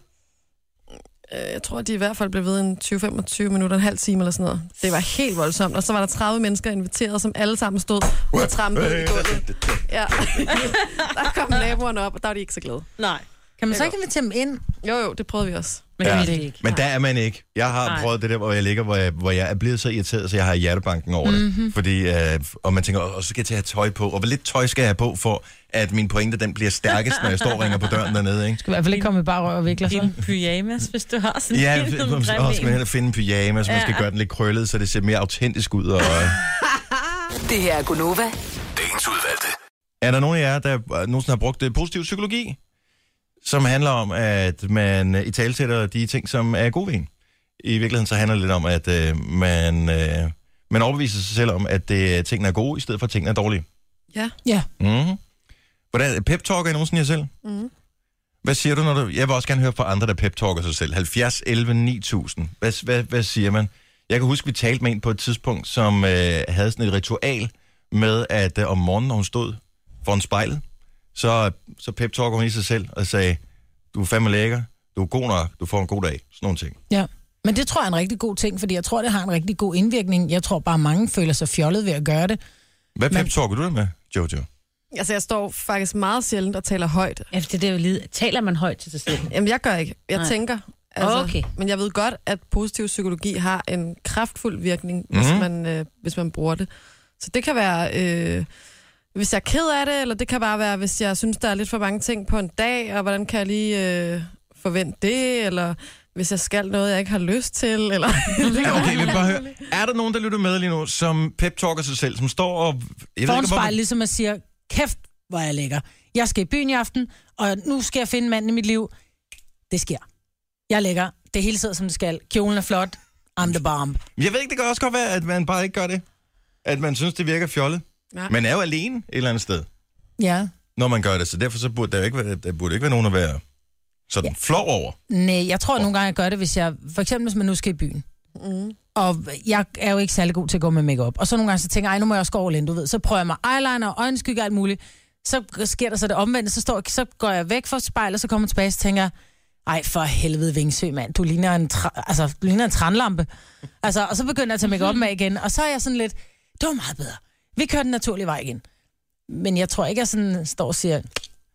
Jeg tror, at de i hvert fald blev ved en 20-25 minutter, en halv time eller sådan noget. Det var helt voldsomt. Og så var der 30 mennesker inviteret, som alle sammen stod og trampede i gulvet. Ja. Der kom naboerne op, og der var de ikke så glade. Nej. Kan man så ikke invitere dem ind? Jo, det prøvede vi også. Men det vil ikke. Men der er man ikke. Jeg har prøvet det der, hvor jeg ligger, hvor jeg er blevet så irriteret, så jeg har hjertebanken over det. Fordi, og man tænker, så skal jeg til at have tøj på. Og hvor lidt tøj skal jeg have på, for at min pointe, den bliver stærkest, når jeg står og ringer på døren dernede, ikke? Du skal i hvert fald ikke komme med bare røv og vikler sig. Din pyjamas, hvis du har sådan Ja, en så skal man hen og finde en pyjamas, så man skal gøre den lidt krøllet, så det ser mere autentisk ud. Og... Det her er Gunova. Dagens udvalgte. Er der nogen af jer, der nogensinde har brugt positiv psykologi? Som handler om, at man italesætter de ting, som er gode ved en. I virkeligheden så handler det lidt om, at man overbeviser sig selv om, at tingene er gode, i stedet for at tingene er dårlige. Ja. Mm-hmm. Hvordan pep-talker I nogensinde jer selv? Mm. Hvad siger du, når du... Jeg vil også gerne høre fra andre, der pep-talker sig selv. 70, 11, 9000. Hvad siger man? Jeg kan huske, vi talte med en på et tidspunkt, som havde sådan et ritual med, at om morgenen, når hun stod foran spejlet, så pep-talker hun i sig selv og sagde, du er fandme lækker, du er god nok, du får en god dag. Sådan nogle ting. Ja, men det tror jeg er en rigtig god ting, fordi jeg tror, det har en rigtig god indvirkning. Jeg tror bare, mange føler sig fjollet ved at gøre det. Hvad pep-talker du det med, Jojo? Altså, jeg står faktisk meget sjældent og taler højt. Ja, det er jo lige. Taler man højt til sig selv? Jamen, jeg gør ikke. Jeg tænker. Altså, Okay. Men jeg ved godt, at positiv psykologi har en kraftfuld virkning, hvis man bruger det. Så det kan være... hvis jeg er ked af det, eller det kan bare være, hvis jeg synes, der er lidt for mange ting på en dag, og hvordan kan jeg lige forvente det, eller hvis jeg skal noget, jeg ikke har lyst til, eller... Ja, okay, vi bare høre. Er der nogen, der lytter med lige nu, som pep-talker sig selv, som står og... Foran spejl, ligesom at sige, kæft, hvor er jeg lækker. Jeg skal i byen i aften, og nu skal jeg finde manden i mit liv. Det sker. Jeg er lækker. Det hele sidder, som det skal. Kjolen er flot. I'm the bomb. Jeg ved ikke, det kan også godt være, at man bare ikke gør det. At man synes, det virker fjollet. Nej. Man er jo alene et eller andet sted, Ja. når man gør det, så derfor så burde der burde ikke være nogen at være sådan flov over. Nej, jeg tror nogle gange, jeg gør det, hvis jeg... For eksempel, hvis man nu skal i byen. Og jeg er jo ikke særlig god til at gå med makeup. Og så nogle gange så tænker jeg, nu må jeg også gå all in, du ved. Så prøver jeg mig eyeliner, øjenskygge og alt muligt. Så sker der så det omvendte, så går jeg væk fra spejlet, og så kommer jeg tilbage og tænker, ej, for helvede, Vingsø, mand. Du ligner en tranlampe. Altså, og så begynder jeg at tage makeup med igen, og så er jeg sådan lidt, det var meget bedre. Vi kører den naturlige vej igen. Men jeg tror ikke, jeg sådan står og siger,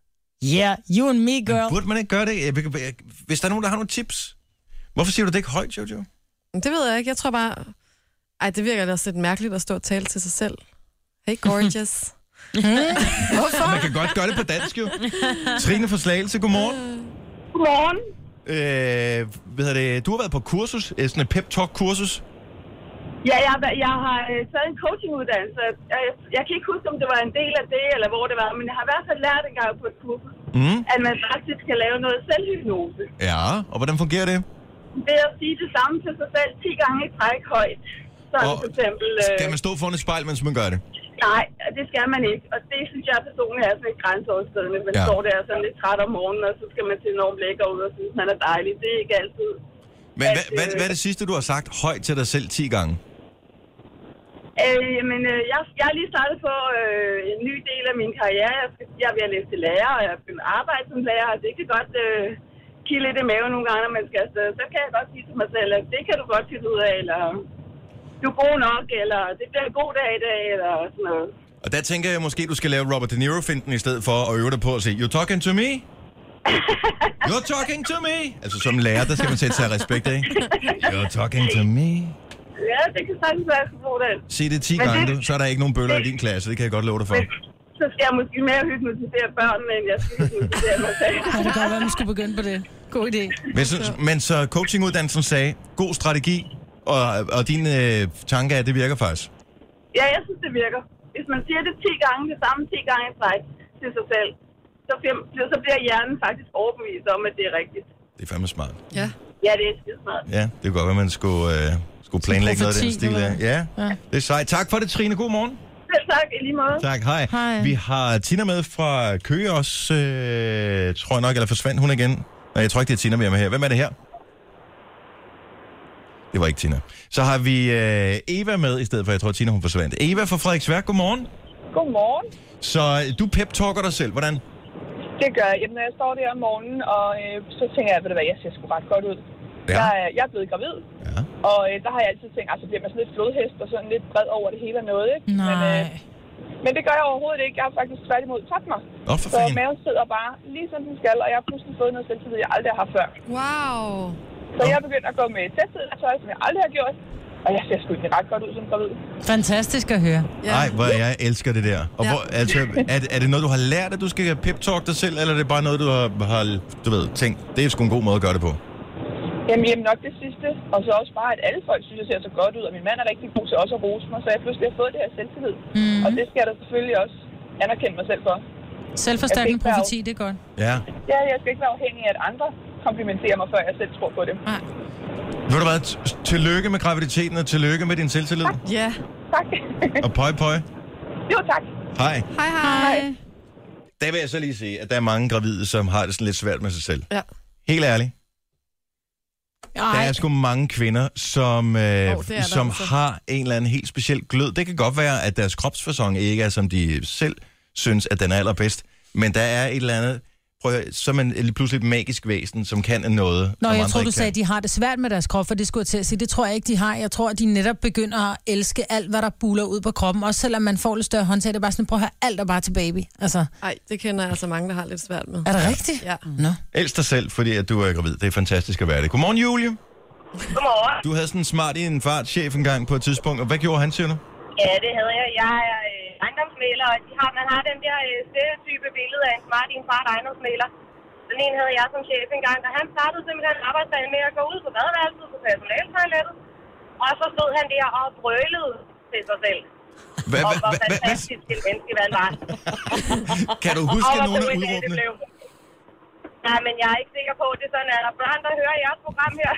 yeah, you and me, girl. Burde man ikke gøre det? Hvis der er nogen, der har nogle tips. Hvorfor siger du det ikke højt, Jojo? Det ved jeg ikke. Jeg tror bare... Ej, det virker også lidt mærkeligt at stå og tale til sig selv. Hey, gorgeous. Hvorfor? Man kan godt gøre det på dansk, jo. Trine fra Slagelse, godmorgen. Godmorgen. Du har været på kursus, sådan et pep-talk-kursus. Ja, jeg har taget en coachinguddannelse. Jeg kan ikke huske, om det var en del af det, eller hvor det var, men jeg har i hvert fald lært en gang på et kursus, at man faktisk kan lave noget selvhypnose. Ja, og hvordan fungerer det? Det er at sige det samme til sig selv 10 gange i træk højt. Så for eksempel... Skal man stå foran et spejl, mens man gør det? Nej, det skal man ikke. Og det synes jeg personligt er sådan lidt grænseoverskridende. Man står der sådan lidt træt om morgenen, og så skal man til enormt lækker ud og synes, man er dejlig. Det er ikke altid. Men hvad er det sidste, du har sagt højt til dig selv 10 gange? Jeg har lige startet på en ny del af min karriere. Jeg er ved at læse til lærer, og jeg er begyndt at arbejde som lærer, og det kan godt kilde lidt i maven nogle gange, når man skal afsted. Så kan jeg godt sige til mig selv, at det kan du godt finde ud af, eller du er god nok, eller det bliver en god dag i dag, eller sådan noget. Og der tænker jeg måske, du skal lave Robert De Niro-finten i stedet for at øve dig på at sige, you're talking to me? You're talking to me? Altså som lærer, der skal man sætte sig respekt af. You're talking to me? Ja, det kan sagtens være, at jeg skal bruge det. Sig det 10 gange, så er der ikke nogen bøller i din klasse. Det kan jeg godt love dig for. Så skal jeg måske mere hypnotisere børnene, end jeg skal hypnotisere mig selv. Ja, det kan godt være, man skulle begynde på det. God idé. Men så coachinguddannelsen sagde, god strategi, og din tanke er, at det virker faktisk? Ja, jeg synes, det virker. Hvis man siger det 10 gange, det samme 10 gange i træk til sig selv, så bliver hjernen faktisk overbevist om, at det er rigtigt. Det er fandme smart. Ja. Ja, det er skide smart. Ja, det kunne godt være, man skulle planlægge noget af den stil. Ja, det er sejt. Tak for det, Trine. God morgen. Selv tak, i lige måde. Tak, hej. Vi har Tina med fra Køge også, tror jeg nok, eller forsvandt hun igen? Nej, jeg tror ikke, det er Tina, vi er med her. Hvem er det her? Det var ikke Tina. Så har vi Eva med i stedet for, jeg tror, Tina hun forsvandt. Eva fra Frederiksværk, godmorgen. Godmorgen. Så du pep-talker dig selv, hvordan? Det gør jeg. Når jeg står der om morgenen, og så tænker jeg, ved du hvad, jeg ser sgu ret godt ud. Ja. Jeg er blevet gravid, og der har jeg altid tænkt, altså bliver man sådan lidt flodhest og sådan lidt bred over det hele og noget, ikke? Nej. Men det gør jeg overhovedet ikke. Jeg har faktisk tværtimod tabt mig. Så maven sidder bare lige som den skal, og jeg har pludselig fået noget selvtillid, jeg aldrig har haft før. Wow. Så jeg er begyndt at gå med tæthed, som jeg aldrig har gjort. Og jeg ser sgu ikke ret godt ud som gravid. Fantastisk at høre. Nej, hvor jeg elsker det der. Og er det noget, du har lært, at du skal pep-talk dig selv, eller er det bare noget, du har tænkt, det er sgu en god måde at gøre det på? Jamen nok det sidste. Og så også bare, at alle folk synes, jeg ser så godt ud. Og min mand er rigtig god til også at rose mig, så jeg pludselig har fået det her selvtillid. Og det skal jeg da selvfølgelig også anerkende mig selv for. Selvforstærkende profeti, det er godt. Ja. Ja, jeg skal ikke være afhængig af, at andre komplimenterer mig, før jeg selv tror på det. Nej. Ved du hvad? Tillykke med graviditeten, og tillykke med din selvtillid. Ja. Tak. Og pøj. Jo, tak. Hej. Hej. Der vil jeg så lige sige, at der er mange gravide, som har det sådan lidt svært med sig selv. Ja. Helt ærligt. Der er sgu mange kvinder, som har en eller anden helt speciel glød. Det kan godt være, at deres kropsfacon ikke er, som de selv synes, at den er allerbedst. Men der er et eller andet, så er man pludselig et magisk væsen, som kan noget. Nå, jeg tror, du sagde, at de har det svært med deres krop, for det skulle jeg til at sige. Det tror jeg ikke, de har. Jeg tror, at de netop begynder at elske alt, hvad der buler ud på kroppen. Også selvom man får lidt større håndtag, det er bare sådan, prøv at høre, alt er bare til baby. Altså. Ej, det kender jeg altså mange, der har lidt svært med. Er det rigtigt? Ja. Nå. Elsk dig selv, fordi at du er gravid. Det er fantastisk at være det. Godmorgen, Julie. Godmorgen. Du havde sådan en smart i en fartchef engang på et tidspunkt. Og hvad gjorde han, siger du? Ja, det havde jeg. Jeg er ejendomsmægler, og man har den der stereotype billede af en smart i en fart ejendomsmægler. Den ene havde jeg som chef engang, og han startede simpelthen arbejdsdagen med at gå ud på badeværelset på personaletoilettet. Og så stod han der og brølede til sig selv. Hvor fantastisk et menneske han var. Kan du huske nogle af udråbene? Nej, men jeg er ikke sikker på, at det er sådan, at der er børn, der hører jeres program her.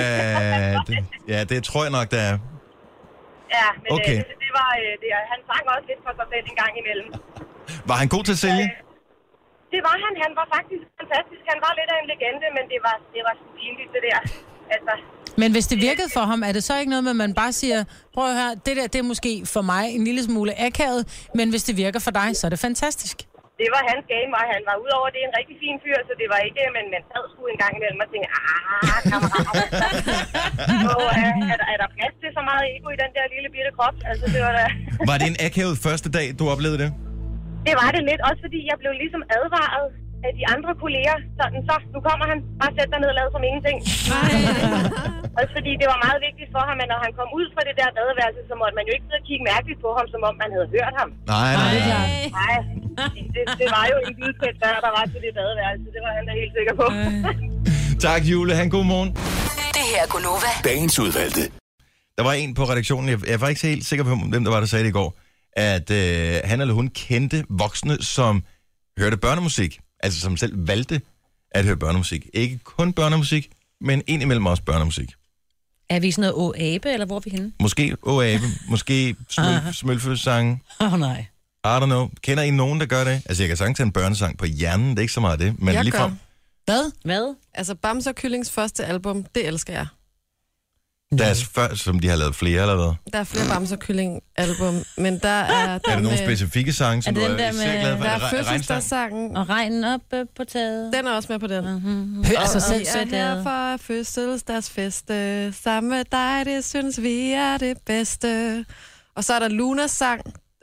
Det tror jeg nok, der er. Ja, men okay. Han sang også lidt for sig selv en gang imellem. Var han god til at sælge? Det var han. Han var faktisk fantastisk. Han var lidt af en legende, men det var pinligt, det der. Altså. Men hvis det virkede for ham, er det så ikke noget med, at man bare siger, prøv at høre, det der, det er måske for mig en lille smule akavet, men hvis det virker for dig, så er det fantastisk. Det var hans game, og han var udover det en rigtig fin fyr, så det var ikke, men man sad sgu en gang imellem og tænkte, kammerat. Er der plads til så meget ego i den der lille bitte krop? Altså, det var da. Var det en akavet første dag, du oplevede det? Det var det lidt, også fordi jeg blev ligesom advaret af de andre kolleger, sådan, så, nu kommer han, bare sæt dig ned og lad som ingenting. Også fordi det var meget vigtigt for ham, at når han kom ud fra det der badeværelse, så måtte man jo ikke sidde og kigge mærkeligt på ham, som om man havde hørt ham. Nej. Nej, det var jo en lydtæt dør, der var til det badeværelse. Det var han da helt sikker på. Tak, Jule. Han god morgen. Det her er Gunova. Dagens udvalgte. Der var en på redaktionen, jeg var ikke så helt sikker på, hvem der var, der sagde det i går, at han eller hun kendte voksne, som hørte børnemusik. Altså som selv valgte at høre børnemusik. Ikke kun børnemusik, men indimellem også børnemusik. Er vi sådan noget Å-abe, eller hvor er vi henne? Måske Å-abe, måske smølføsange. Nej. I don't know. Kender I nogen, der gør det? Altså, jeg kan sagtens tage en børnesang på hjernen, det er ikke så meget det. Men Jeg lige gør. frem, Hvad? Altså, Bamse og Kyllings første album, det elsker jeg. deres før, som de har lavet flere, eller hvad? Der er flere Bamse og Kylling album, men der er... Er der nogle specifikke sange, som Er du den er der især med- glad for? Der Er er det regnsang? fødselsdagssangen. Og regnen op på taget. Den er også med på den. Hør altså Og selv. vi er her for fødselsdagsfest. Sammen med dig, det synes vi er det bedste. Og så er der Lunas sang.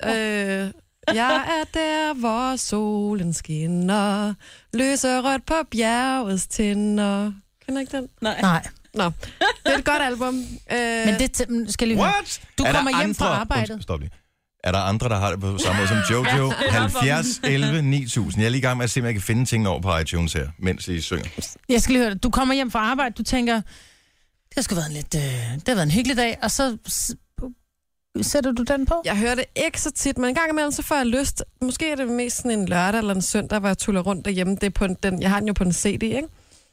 Jeg er der, hvor solen skinner. Lyserødt på bjergets tinder. Kender ikke den? Nej. Nå, det er et godt album. Men det skal lige høre. What? Du Er der kommer hjem fra andre- arbejdet. Stop lige. Er der andre, der har det på samme måde som Jojo? 70, 11, 9000. Jeg er lige i gang med at se, om jeg kan finde tingene over på iTunes her, mens I synger. Jeg skal lige høre det. Du kommer hjem fra arbejde, du tænker, det har sgu været en lidt, det har været en hyggelig dag, og så sætter du den på? Jeg hører det ikke så tit, men en gang imellem, så får jeg lyst. Måske er det mest sådan en lørdag eller en søndag, hvor jeg tuller rundt derhjemme. Det er på den, jeg har den jo på en CD, ikke?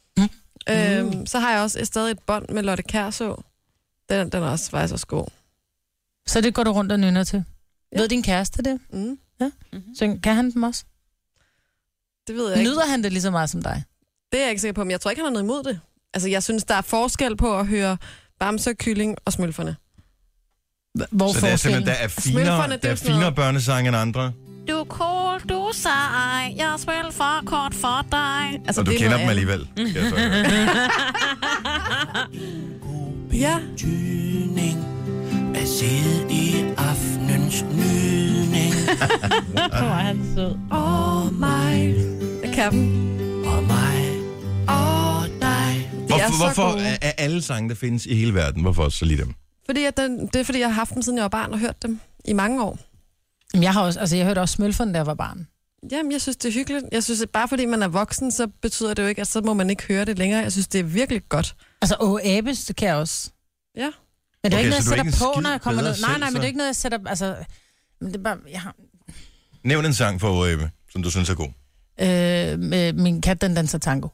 Så har jeg også stadig et bånd med Lotte Kærså. Den er også faktisk også god. Så det går du rundt og nynner til. Ja. Ved din kæreste det? Mm. Ja. Så kan han dem også? Det ved jeg ikke. Nyder han det lige så meget som dig? Det er jeg ikke sikker på, men jeg tror ikke, han har noget imod det. Altså, jeg synes, der er forskel på at høre Bamse og Kylling og Smølferne. Hvor Så det er simpelthen, der er Smølferne, det er der er sådan noget- finere børnesange end andre. Du er cool, du er sej, jeg spiller for kort for dig. Altså, Og du det er kender noget dem andet. alligevel. Skal jeg så høre. Ja. Tydning at sidde i aftenens nydning. Hvor er han sød. Mig. Jeg kan dem. Og mig og dig. De er så Hvorfor gode. er alle sange, der findes i hele verden, hvorfor så lige dem? Fordi det er fordi, jeg har haft dem, siden jeg var barn og hørt dem i mange år. Jamen, jeg hørte også Smølferne, da jeg var barn. Jamen, jeg synes, det er hyggeligt. Jeg synes, at bare fordi man er voksen, så betyder det jo ikke, at så må man ikke høre det længere. Jeg synes, det er virkelig godt. Altså, Abes, det kan jeg også. Ja. Men det er Okay, ikke noget, så jeg du er sætter ikke en på, skid når jeg kommer bedre ned. Nej, selv, men det så? er ikke noget, jeg sætter... Altså, men det er bare... Jeg har, Nævn en sang for Åbe, som du synes er god. med min kat, den danser tango.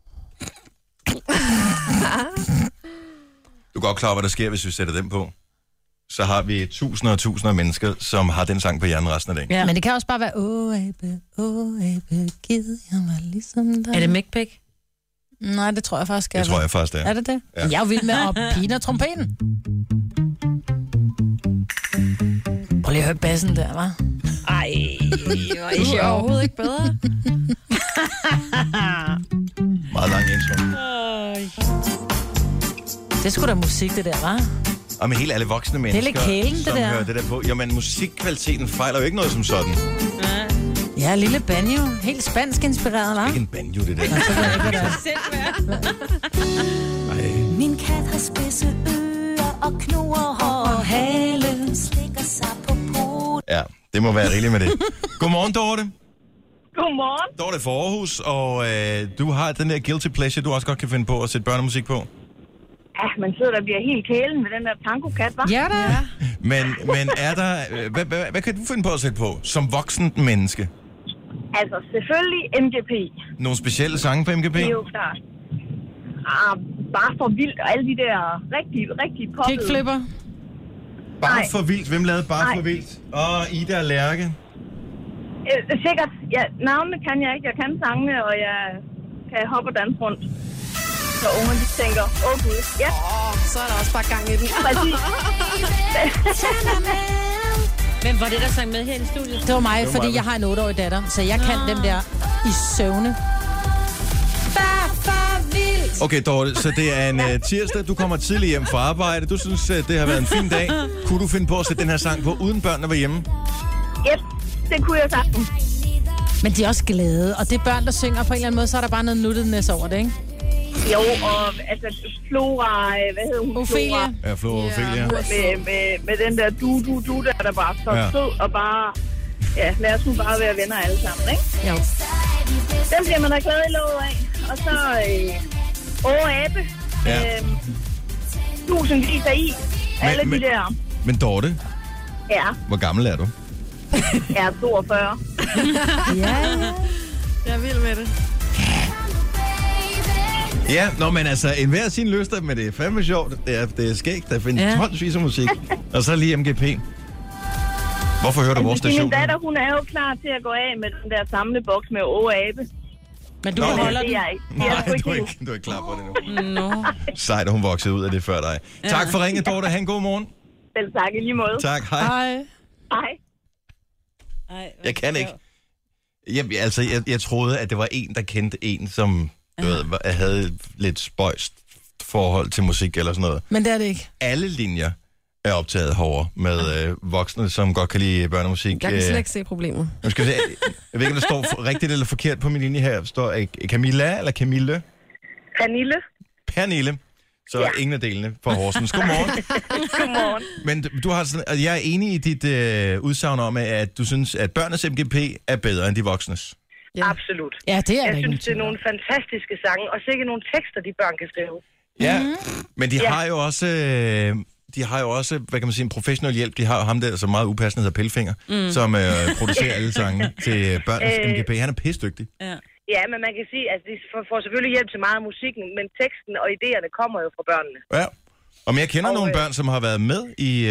Du er godt klar, hvad der sker, hvis vi sætter den på. Så har vi tusinder og tusinder af mennesker, som har den sang på hjernen resten af dagen. Ja. Men det kan også bare være, Abe, gider jeg mig ligesom dig. Er det Mækbæk? Nej, det tror jeg faktisk, Det tror jeg faktisk, det er. Er det det? Ja. Ja. Jeg er jo vild med at pine og trompeten. Prøv lige at høre bassen der, hva'? Ej, hvor er Det er overhovedet ikke bedre. Meget lang intro. Det er sgu da musik, det der, hva'? Og med helt alle voksne mennesker, lidt kælen, det som der. hører det der på. Jamen, musikkvaliteten fejler jo ikke noget som sådan. Ja, lille banjo. Helt spansk inspireret, hva'? Ikke en banjo, det der. Min kat har spidse ører og knurrer hår og hale. Slikker sig på poten. Ja, det må være rigeligt med det. Godmorgen, Dorte. Godmorgen. Dorte fra Aarhus, og du har den der guilty pleasure, du også godt kan finde på at sætte børnemusik på. Ja, man sidder der og bliver helt kælen med den der tango-kat, hva'? Ja, da. Men er der... Hvad kan du finde på at sætte på som voksen menneske? Altså, selvfølgelig MGP. Nogle specielle sange på MGP? Det er jo klart. Bare for vildt, og alle de der rigtig poppede. Kickflipper. Bare Nej. for vildt. Hvem lavede Bare Nej. for vildt? Ida og Lærke. Sikkert. Ja, navnene kan jeg ikke. Jeg kan sangene, og jeg kan hoppe og danse rundt. Så unger, de tænker, gud, ja. Så er der også bare gang i den. Præcis. Hvem var det, der sang med her i studiet? Det var mig, Det var fordi mig. jeg har en 8-årig datter, så jeg kan dem der i søvne. Okay, Dorte, så det er en tirsdag. Du kommer tidligt hjem fra arbejde. Du synes, det har været en fin dag. Kunne du finde på at sætte den her sang på, uden børnene var hjemme? Yes, det kunne jeg sagtens. Men de er også glade, og det er børn, der synger på en eller anden måde, så er der bare noget nuttedness over det, ikke? Jo, og altså Flora, hvad hedder hun? Ophelia. Ja, Flora Ophelia. Med den der du, der bare så sød, og bare, ja, lad os nu bare være venner alle sammen, ikke? Jo. Den bliver man da glad i låget af. Og så Abe. Ja. Tusindvis af i. Alle de der. Men Dorte, Ja, hvor gammel er du? jeg er 42. Ja. Jeg er vild med det. Ja, men altså, enhver sin lyster, men det er fandme sjovt. Det er skægt, der findes tonsvis af musik. Og så lige MGP. Hvorfor hører du vores station? Min datter, hun er jo klar til at gå af med den der samleboks med Abe. Men du holder den? Det er ikke. Nej, du er ikke klar på det nu. No. Sejt, at hun voksede ud af det før dig. Ja. Tak for ringet, Dorte. Ha' en god morgen. Selv tak, i lige måde. Tak, hej. Hej. Jeg kan ikke. Jeg troede, at det var en, der kendte en, som du ved, havde lidt spøjst forhold til musik eller sådan noget. Men det er det ikke. Alle linjer er optaget herovre med voksne, som godt kan lide børnemusik. Jeg kan slet ikke se problemet. Nu skal jeg ved ikke, om der står rigtigt eller forkert på min linje her. Der står Camilla eller Camille? Pernille. Så ingen af delene for Horsens. Godmorgen. Godmorgen. Men du har sådan, og jeg er enig i dit udsagn om, at du synes, at børnenes MGP er bedre end de voksnes. Ja. Absolut. Ja, det er jeg det synes, det er nogle fantastiske sange, og sikkert nogle tekster, de børn kan skrive. Ja, men de har jo også... De har jo også, hvad kan man sige, en professionel hjælp. De har jo ham der, som meget upassende hedder Pelfinger, som producerer alle sange til børnenes MGP. Han er pisdygtig. Ja, men man kan sige, at de får selvfølgelig hjælp til meget af musikken, men teksten og idéerne kommer jo fra børnene. Ja, og jeg kender nogle børn, som har været med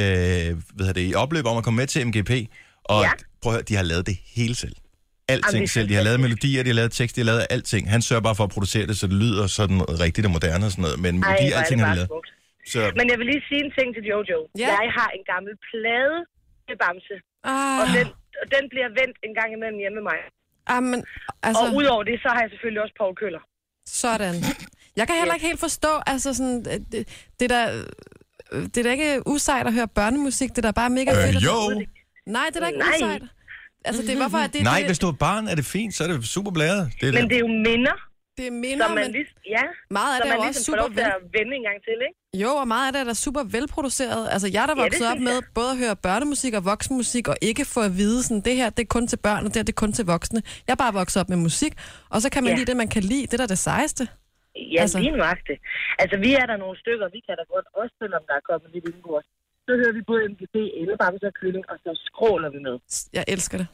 i opløb om at komme med til MGP, og prøv at høre, de har lavet det hele selv. Alting selv. De har lavet melodier, de har lavet tekst, de har lavet alting. Han sørger bare for at producere det, så det lyder sådan rigtigt og moderne og sådan noget, men melodier, alting har de lavet. Så... Men jeg vil lige sige en ting til Jojo. Ja. Jeg har en gammel plade med Bamse, og den bliver vendt en gang imellem hjemme med mig. Men, altså... Og udover det, så har jeg selvfølgelig også Paul Køller. Sådan. Jeg kan heller ikke helt forstå, altså sådan, det er da ikke usejt at høre børnemusik, det er da bare mega fedt. Jo! Nej, det er da ikke usejt. Altså, det er hvorfor, at det... Nej, hvis du er barn, er det fint, så er det super bladet. Men det er jo minder. Det er minder, men meget af det er jo også super vel... vende en gang til, ikke? Jo, og meget af det er da super velproduceret. Altså, jeg er der vokset op med både at høre børnemusik og voksenmusik, og ikke få at vide sådan, det her, det er kun til børn, og det her, det er kun til voksne. Jeg er bare vokset op med musik, og så kan man lide det, man kan lide. Det er da det sejeste. Ja, lige nøjagtigt. Altså, vi er der nogle stykker, vi kan da godt, også selvom der er kommet lidt indgårds. Så hører vi både MGP, eller Bamse og Kylling, og så skråler vi med. Jeg elsker det.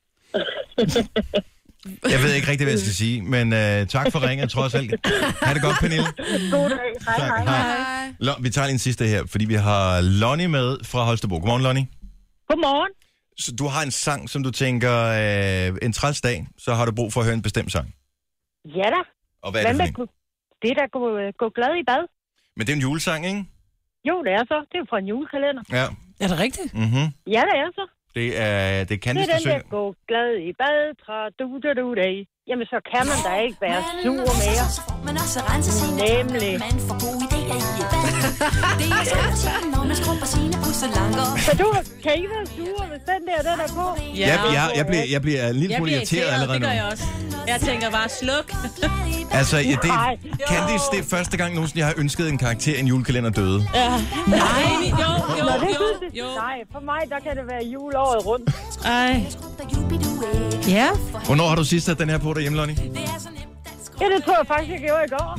Jeg ved ikke rigtig, hvad jeg skal sige, men tak for ringet, trods alt. Ha' det godt, Pernille. God dag. Hej. Vi tager lige en sidste her, fordi vi har Lonnie med fra Holstebro. Godmorgen, Lonnie. Godmorgen. Så du har en sang, som du tænker, en træls dag, så har du brug for at høre en bestemt sang. Ja da. Og hvad er det for en? Det er da gå glad i bad. Men det er en julesang, ikke? Jo, det er så. Det er fra en julekalender. Ja. Er det rigtigt? Mm-hmm. Ja, det er så. Det er Candice, der synger. Det er den der gå glad i bad, tra du dag. Jamen, så kan man da ikke være sur mere. Men også rense sine Nemlig. Man får gode idéer i bad. Det er skræmt, når man skrubber sine pusselanker. Så du kan ikke være sur, hvis den er på? Jeg bliver en lille smule irriteret allerede nu. Det gør jeg også. Jeg tænker bare, sluk. Altså, Candice, det er første gang nogensinde, jeg har ønsket en karakter, en julekalender døde. Ja. Nej, jo. Nej, for mig, der kan det være juleåret rundt. Ja. Hvornår har du sidst sat den her på derhjemme, Lonnie? Ja, det tror jeg faktisk, jeg gjorde i går.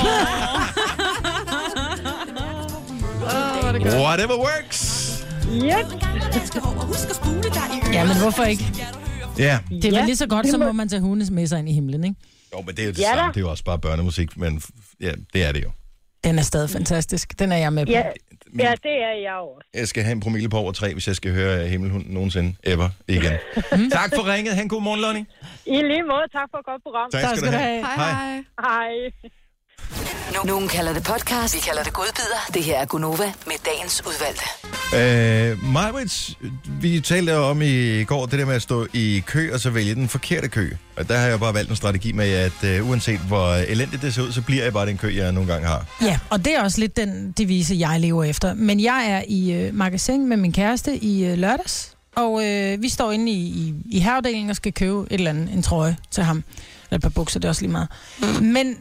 Whatever works. Yep. Ja, men hvorfor ikke? Ja. Det er vel lige så godt, så må man tage hundes med sig ind i himlen, ikke? Jo, men det er jo det samme. Det er jo også bare børnemusik, men ja, det er det jo. Den er stadig fantastisk. Den er jeg med på. Ja, det er jeg også. Jeg skal have en promille på over 3, hvis jeg skal høre Himmelhund nogensinde ever igen. Tak for ringet. Ha' en god morgen, Lonnie. I lige måde. Tak for et godt program. Tak skal du have. Hej. Nogen kalder det podcast, vi kalder det godbidder. Det her er Gunova med dagens udvalgte. Majbrits, vi talte om i går det der med at stå i kø og så vælge den forkerte kø. Og der har jeg bare valgt en strategi med, at uanset hvor elendigt det ser ud, så bliver jeg bare den kø, jeg nogle gange har. Ja, og det er også lidt den devise, jeg lever efter. Men jeg er i magasin med min kæreste i lørdags. og vi står inde i herreafdelingen og skal købe et eller andet, en trøje til ham. Eller et par bukser, det er også lige meget. Men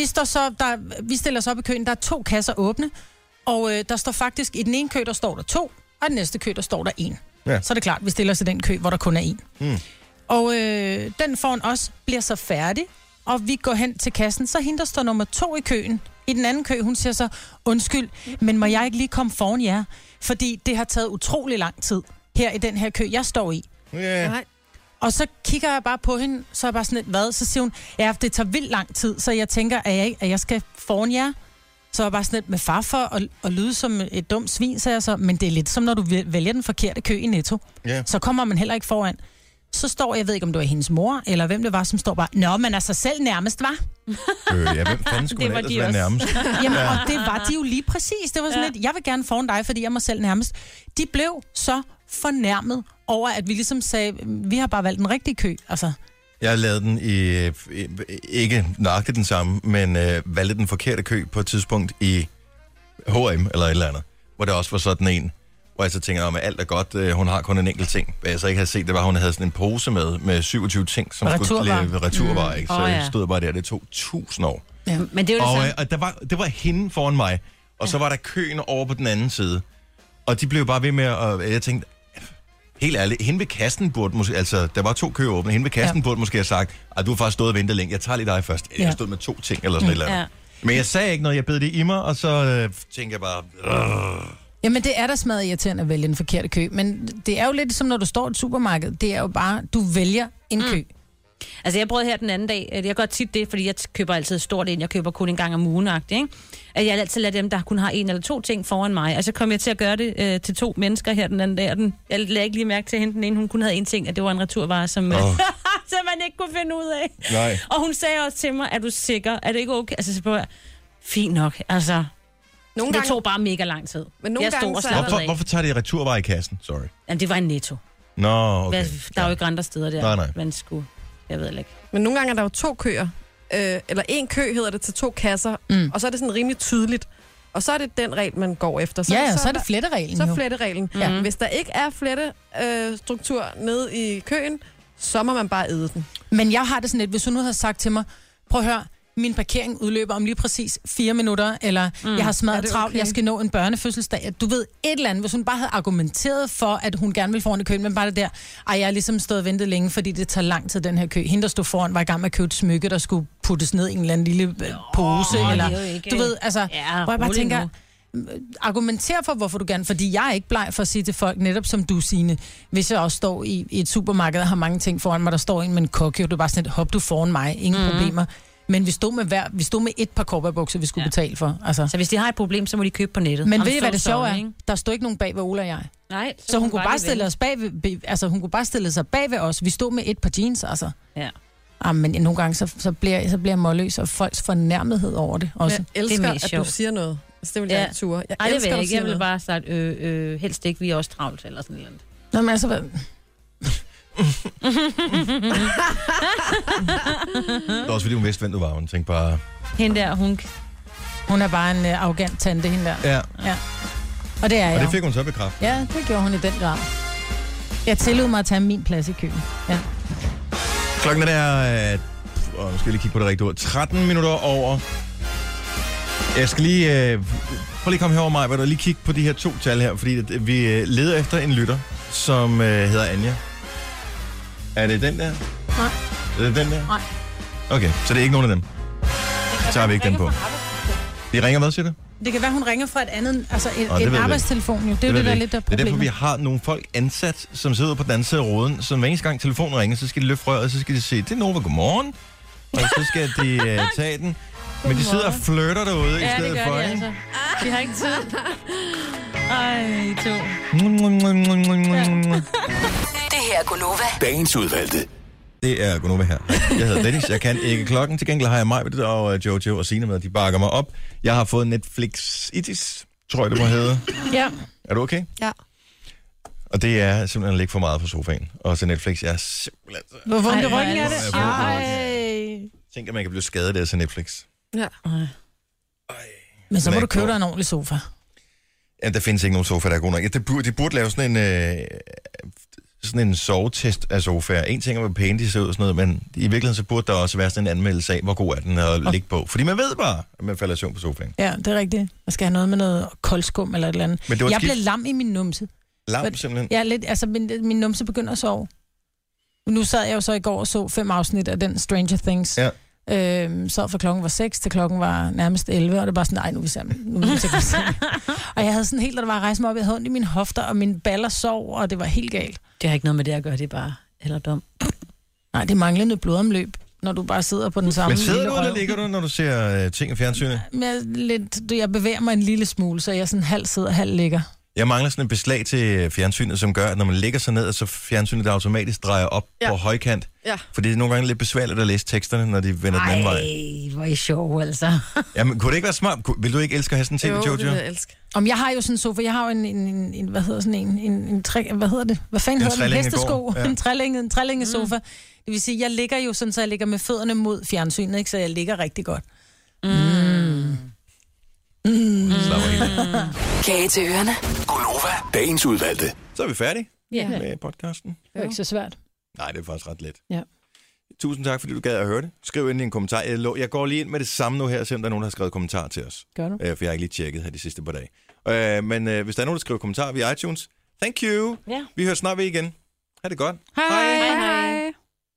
vi stiller os op i køen, der er 2 kasser åbne, og der står faktisk, i den ene kø, der står der 2, og i den næste kø, der står der 1. Ja. Så er det klart, vi stiller os i den kø, hvor der kun er 1. Og den foran os bliver så færdig, og vi går hen til kassen, så hende, der står nummer 2 i køen. I den anden kø, hun siger så, undskyld, men må jeg ikke lige komme foran jer? Fordi det har taget utrolig lang tid her i den her kø, jeg står i. Yeah. Og så kigger jeg bare på hende, så er jeg bare sådan lidt, hvad? Så siger hun, ja, det tager vildt lang tid, så jeg tænker, at jeg skal foran jer. Så er jeg bare sådan lidt med far for at lyde som et dumt svin, så jeg så, men det er lidt som, når du vælger den forkerte kø i Netto. Yeah. Så kommer man heller ikke foran. Så står, jeg ved ikke, om det var hendes mor, eller hvem det var, som står bare, nå, men altså selv nærmest, var. Ja, hvem fanden skulle man ellers være nærmest? Jamen, og det var de jo lige præcis. Det var sådan lidt, jeg vil gerne foran dig, fordi jeg er mig selv nærmest. De blev så fornærmet over, at vi ligesom sagde, vi har bare valgt den rigtige kø, altså. Jeg lavede den i, ikke nøjagtigt den samme, men valgte den forkerte kø på et tidspunkt i H&M eller et eller andet, hvor det også var sådan en, hvor jeg så tænker, at alt er godt, hun har kun en enkelt ting. Hvad jeg så ikke havde set, det var, at hun havde sådan en pose med 27 ting, som skulle lave returvarer, ikke? Så jeg stod bare der, det tog 1000 år. Ja. Men det var det og det var hende foran mig, og så var der køen over på den anden side. Og de blev bare ved med at, jeg tænkte, helt ærligt, hende ved kassen burde måske, altså der var 2 køer åbne, hende ved kassen burde måske have sagt, at du har faktisk stået og ventet længe, jeg tager lige dig først. Jeg stod med 2 ting eller sådan et eller andet. Ja. Men jeg sagde ikke noget, jeg bed det i mig, og så tænkte jeg bare... Jamen, det er da smadret irriterende at vælge en forkerte kø, men det er jo lidt som, når du står i et supermarked. Det er jo bare, du vælger en kø. Altså, jeg prøvede her den anden dag, jeg gør tit det, fordi jeg køber altid stort ind, jeg køber kun en gang om ugen, ikke? At jeg altid lader dem, der kun har 1 eller 2 ting foran mig. Altså, kom jeg til at gøre det til 2 mennesker her den anden dag, og jeg lagde ikke lige mærke til hende. Den ene, hun kun havde 1 ting, at det var en returvare, som man ikke kunne finde ud af. Nej. Og hun sagde også til mig, er du sikker? Er det ikke okay? Altså, så jeg, fint nok, altså... Det tog bare mega lang tid. Men nogle gange, hvorfor tager det returvarer i kassen? Sorry. Jamen, det var en Netto. Nå, okay. Der er jo ikke andre steder der. Nej. Man skulle... Jeg ved ikke. Men nogle gange er der jo 2 køer. Eller 1 kø hedder det til 2 kasser. Og så er det sådan rimelig tydeligt. Og så er det den regel, man går efter. Så er det flettereglen. Så flettereglen. Ja. Hvis der ikke er flettestruktur nede i køen, så må man bare æde den. Men jeg har det sådan lidt, hvis hun nu havde sagt til mig, prøv at høre, min parkering udløber om lige præcis 4 minutter, eller jeg har smadret travlt, jeg skal nå en børnefødselsdag. Du ved, et eller andet, hvis hun bare havde argumenteret for, at hun gerne ville foran i køen, men bare det der, jeg har ligesom stået og ventet længe, fordi det tager lang tid, den her kø. Hende, der stod foran, var i gang med at købe et smykke, der skulle puttes ned i en eller anden lille pose, eller du ved, altså, hvor jeg bare tænker, argumentere for, hvorfor du gerne, fordi jeg er ikke bleg for at sige til folk, netop som du, Signe, hvis jeg også står i et supermarked og har mange ting foran mig, der står en med en kokjo, du er bare sådan et, hop du foran mig, ingen problemer. Men vi stod med 1 par cowboybukser, vi skulle betale for. Altså. Så hvis de har et problem, så må de købe på nettet. Men ved I, hvad det sjove er? Der stod ikke nogen bag ved Ole og jeg. Nej. Så hun kunne bare stille os hun kunne bare stille sig bag ved os. Vi stod med 1 par jeans, altså. Ja. Men nogle gange, så bliver jeg målløs, og folks fornærmethed over det også. Jeg elsker, at du siger noget. Altså, det vil jeg ture. Nej, det vil jeg ikke. Jeg vil bare sige, helst ikke, vi er også travlt, eller sådan noget. Nå, men altså, hvad... Det er også fordi hun vidste, hvem du var. Hun tænkte bare... Hende der, hun er bare en arrogant tante, hende der. Ja. Og det er jeg. Og det fik hun så bekræftet. Ja, det gjorde hun i den grad. Jeg tillod mig at tage min plads i køen. Ja. Klokken er nu skal jeg lige kigge på det rigtige ord. 13 minutter over. Jeg skal lige... prøv lige komme herover mig, hvor du lige kigge på de her 2 tal her, fordi vi leder efter en lytter, som hedder Anja. Er det den der? Nej. Er det den der? Nej. Okay, så det er ikke nogen af dem. Så har vi ikke den på. De ringer hvad, siger du? Det kan være, hun ringer fra et andet, altså en arbejdstelefon jo. Det er jo det, der er lidt der problemet. Det er derfor, vi har nogle folk ansat, som sidder på den anden side af råden, så hver eneste gang telefonen ringer, så skal de løfte røret, og så skal de sige, det er Nova, godmorgen. Og så skal de tage den. Men de sidder og flirter derude i stedet for, ikke? Altså. De har ikke tid. Ej, 2. Det her er Gunova. Dagens udvalgte. Det er Gunova her. Jeg hedder Dennis, jeg kan ikke klokken. Til gengæld har jeg mig og Jojo og Signe med, de bakker mig op. Jeg har fået Netflix-itis, tror jeg det må hedde. Ja. Er du okay? Ja. Og det er simpelthen at ligge for meget på sofaen. Og så Netflix er simpelthen... Hvor vondt i ryggen er det? Ej. Tænk, at man kan blive skadet af at se Netflix. Ja. Men så må du købe dig en ordentlig sofa. Ja, der findes ikke nogen sofa, der er god nok. De burde lave sådan en sådan en sovetest af sofaer. En ting er, hvor pæne de ser ud og sådan noget, men i virkeligheden så burde der også være sådan en anmeldelse af, hvor god er den at ligge på. Fordi man ved bare, at man falder i søvn på sofaen. Ja, det er rigtigt. Jeg skal have noget med noget koldskum eller et eller andet. Jeg bliver lam i min numse. Lam simpelthen? Ja, lidt. Altså, min numse begynder at sove. Nu sad jeg jo så i går og så 5 afsnit af den Stranger Things. Ja. Sad fra klokken var 6 til klokken var nærmest 11, og det var bare sådan, nej, nu er vi sammen. Og jeg havde sådan helt, da der var at rejse mig op, jeg havde ondt i mine hofter, og mine baller sov, og det var helt galt. Det har ikke noget med det at gøre, det er bare alderdom. Nej, det er manglende blodomløb, når du bare sidder på den samme. Men sidder du, eller ligger du, når du ser ting i fjernsynet? Jeg bevæger mig en lille smule, så jeg sådan halv sidder, halv ligger. Jeg mangler sådan en beslag til fjernsynet, som gør, at når man lægger sig ned, så fjernsynet automatisk drejer op på højkant. Ja. For det er nogle gange lidt besværligt at læse teksterne, når de vender den anden vej. Ej, hvor er I sjov, altså. Jamen, kunne det ikke være smart? Vil du ikke elske at have sådan en TV, Jojo? Jo, det vil jeg elske. Jeg har jo sådan en sofa, jeg har jo en hvad hedder sådan en hvad hedder det? Hvad fanden hedder det? Hestesko. Ja. En trælænge sofa. Det vil sige, jeg ligger jo sådan, så jeg ligger med fødderne mod fjernsynet, ikke? Så jeg ligger rigtig godt. Kage til ørerne. Gonova, dagens udvalgte. Så er vi færdige Ja. med podcasten. Det er ikke så svært. Nej, det er faktisk ret let. Ja. Tusind tak, fordi du gad at høre det. Skriv ind i en kommentar. Jeg går lige ind med det samme nu her, selvom der er nogen, der har skrevet kommentar til os. Gør du? For jeg har ikke lige tjekket her de sidste par dage. Men hvis der er nogen, der skriver kommentarer via iTunes, thank you. Ja. Vi hører snart ved igen. Ha' det godt. Hej.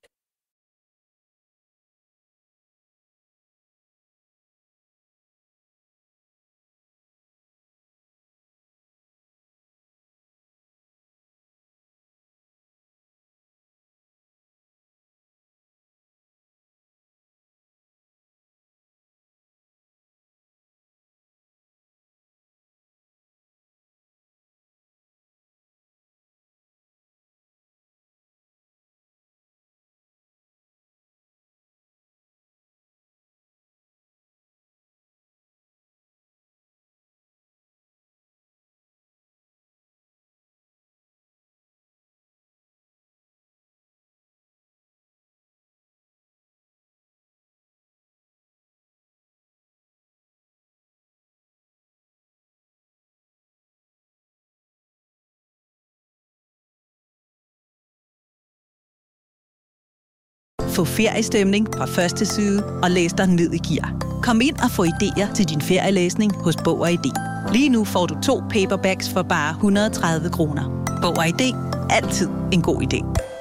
Få feriestemning fra første side og læs dig ned i gear. Kom ind og få idéer til din ferielæsning hos Bog og ID. Lige nu får du 2 paperbacks for bare 130 kroner. Bog og ID. Altid en god idé.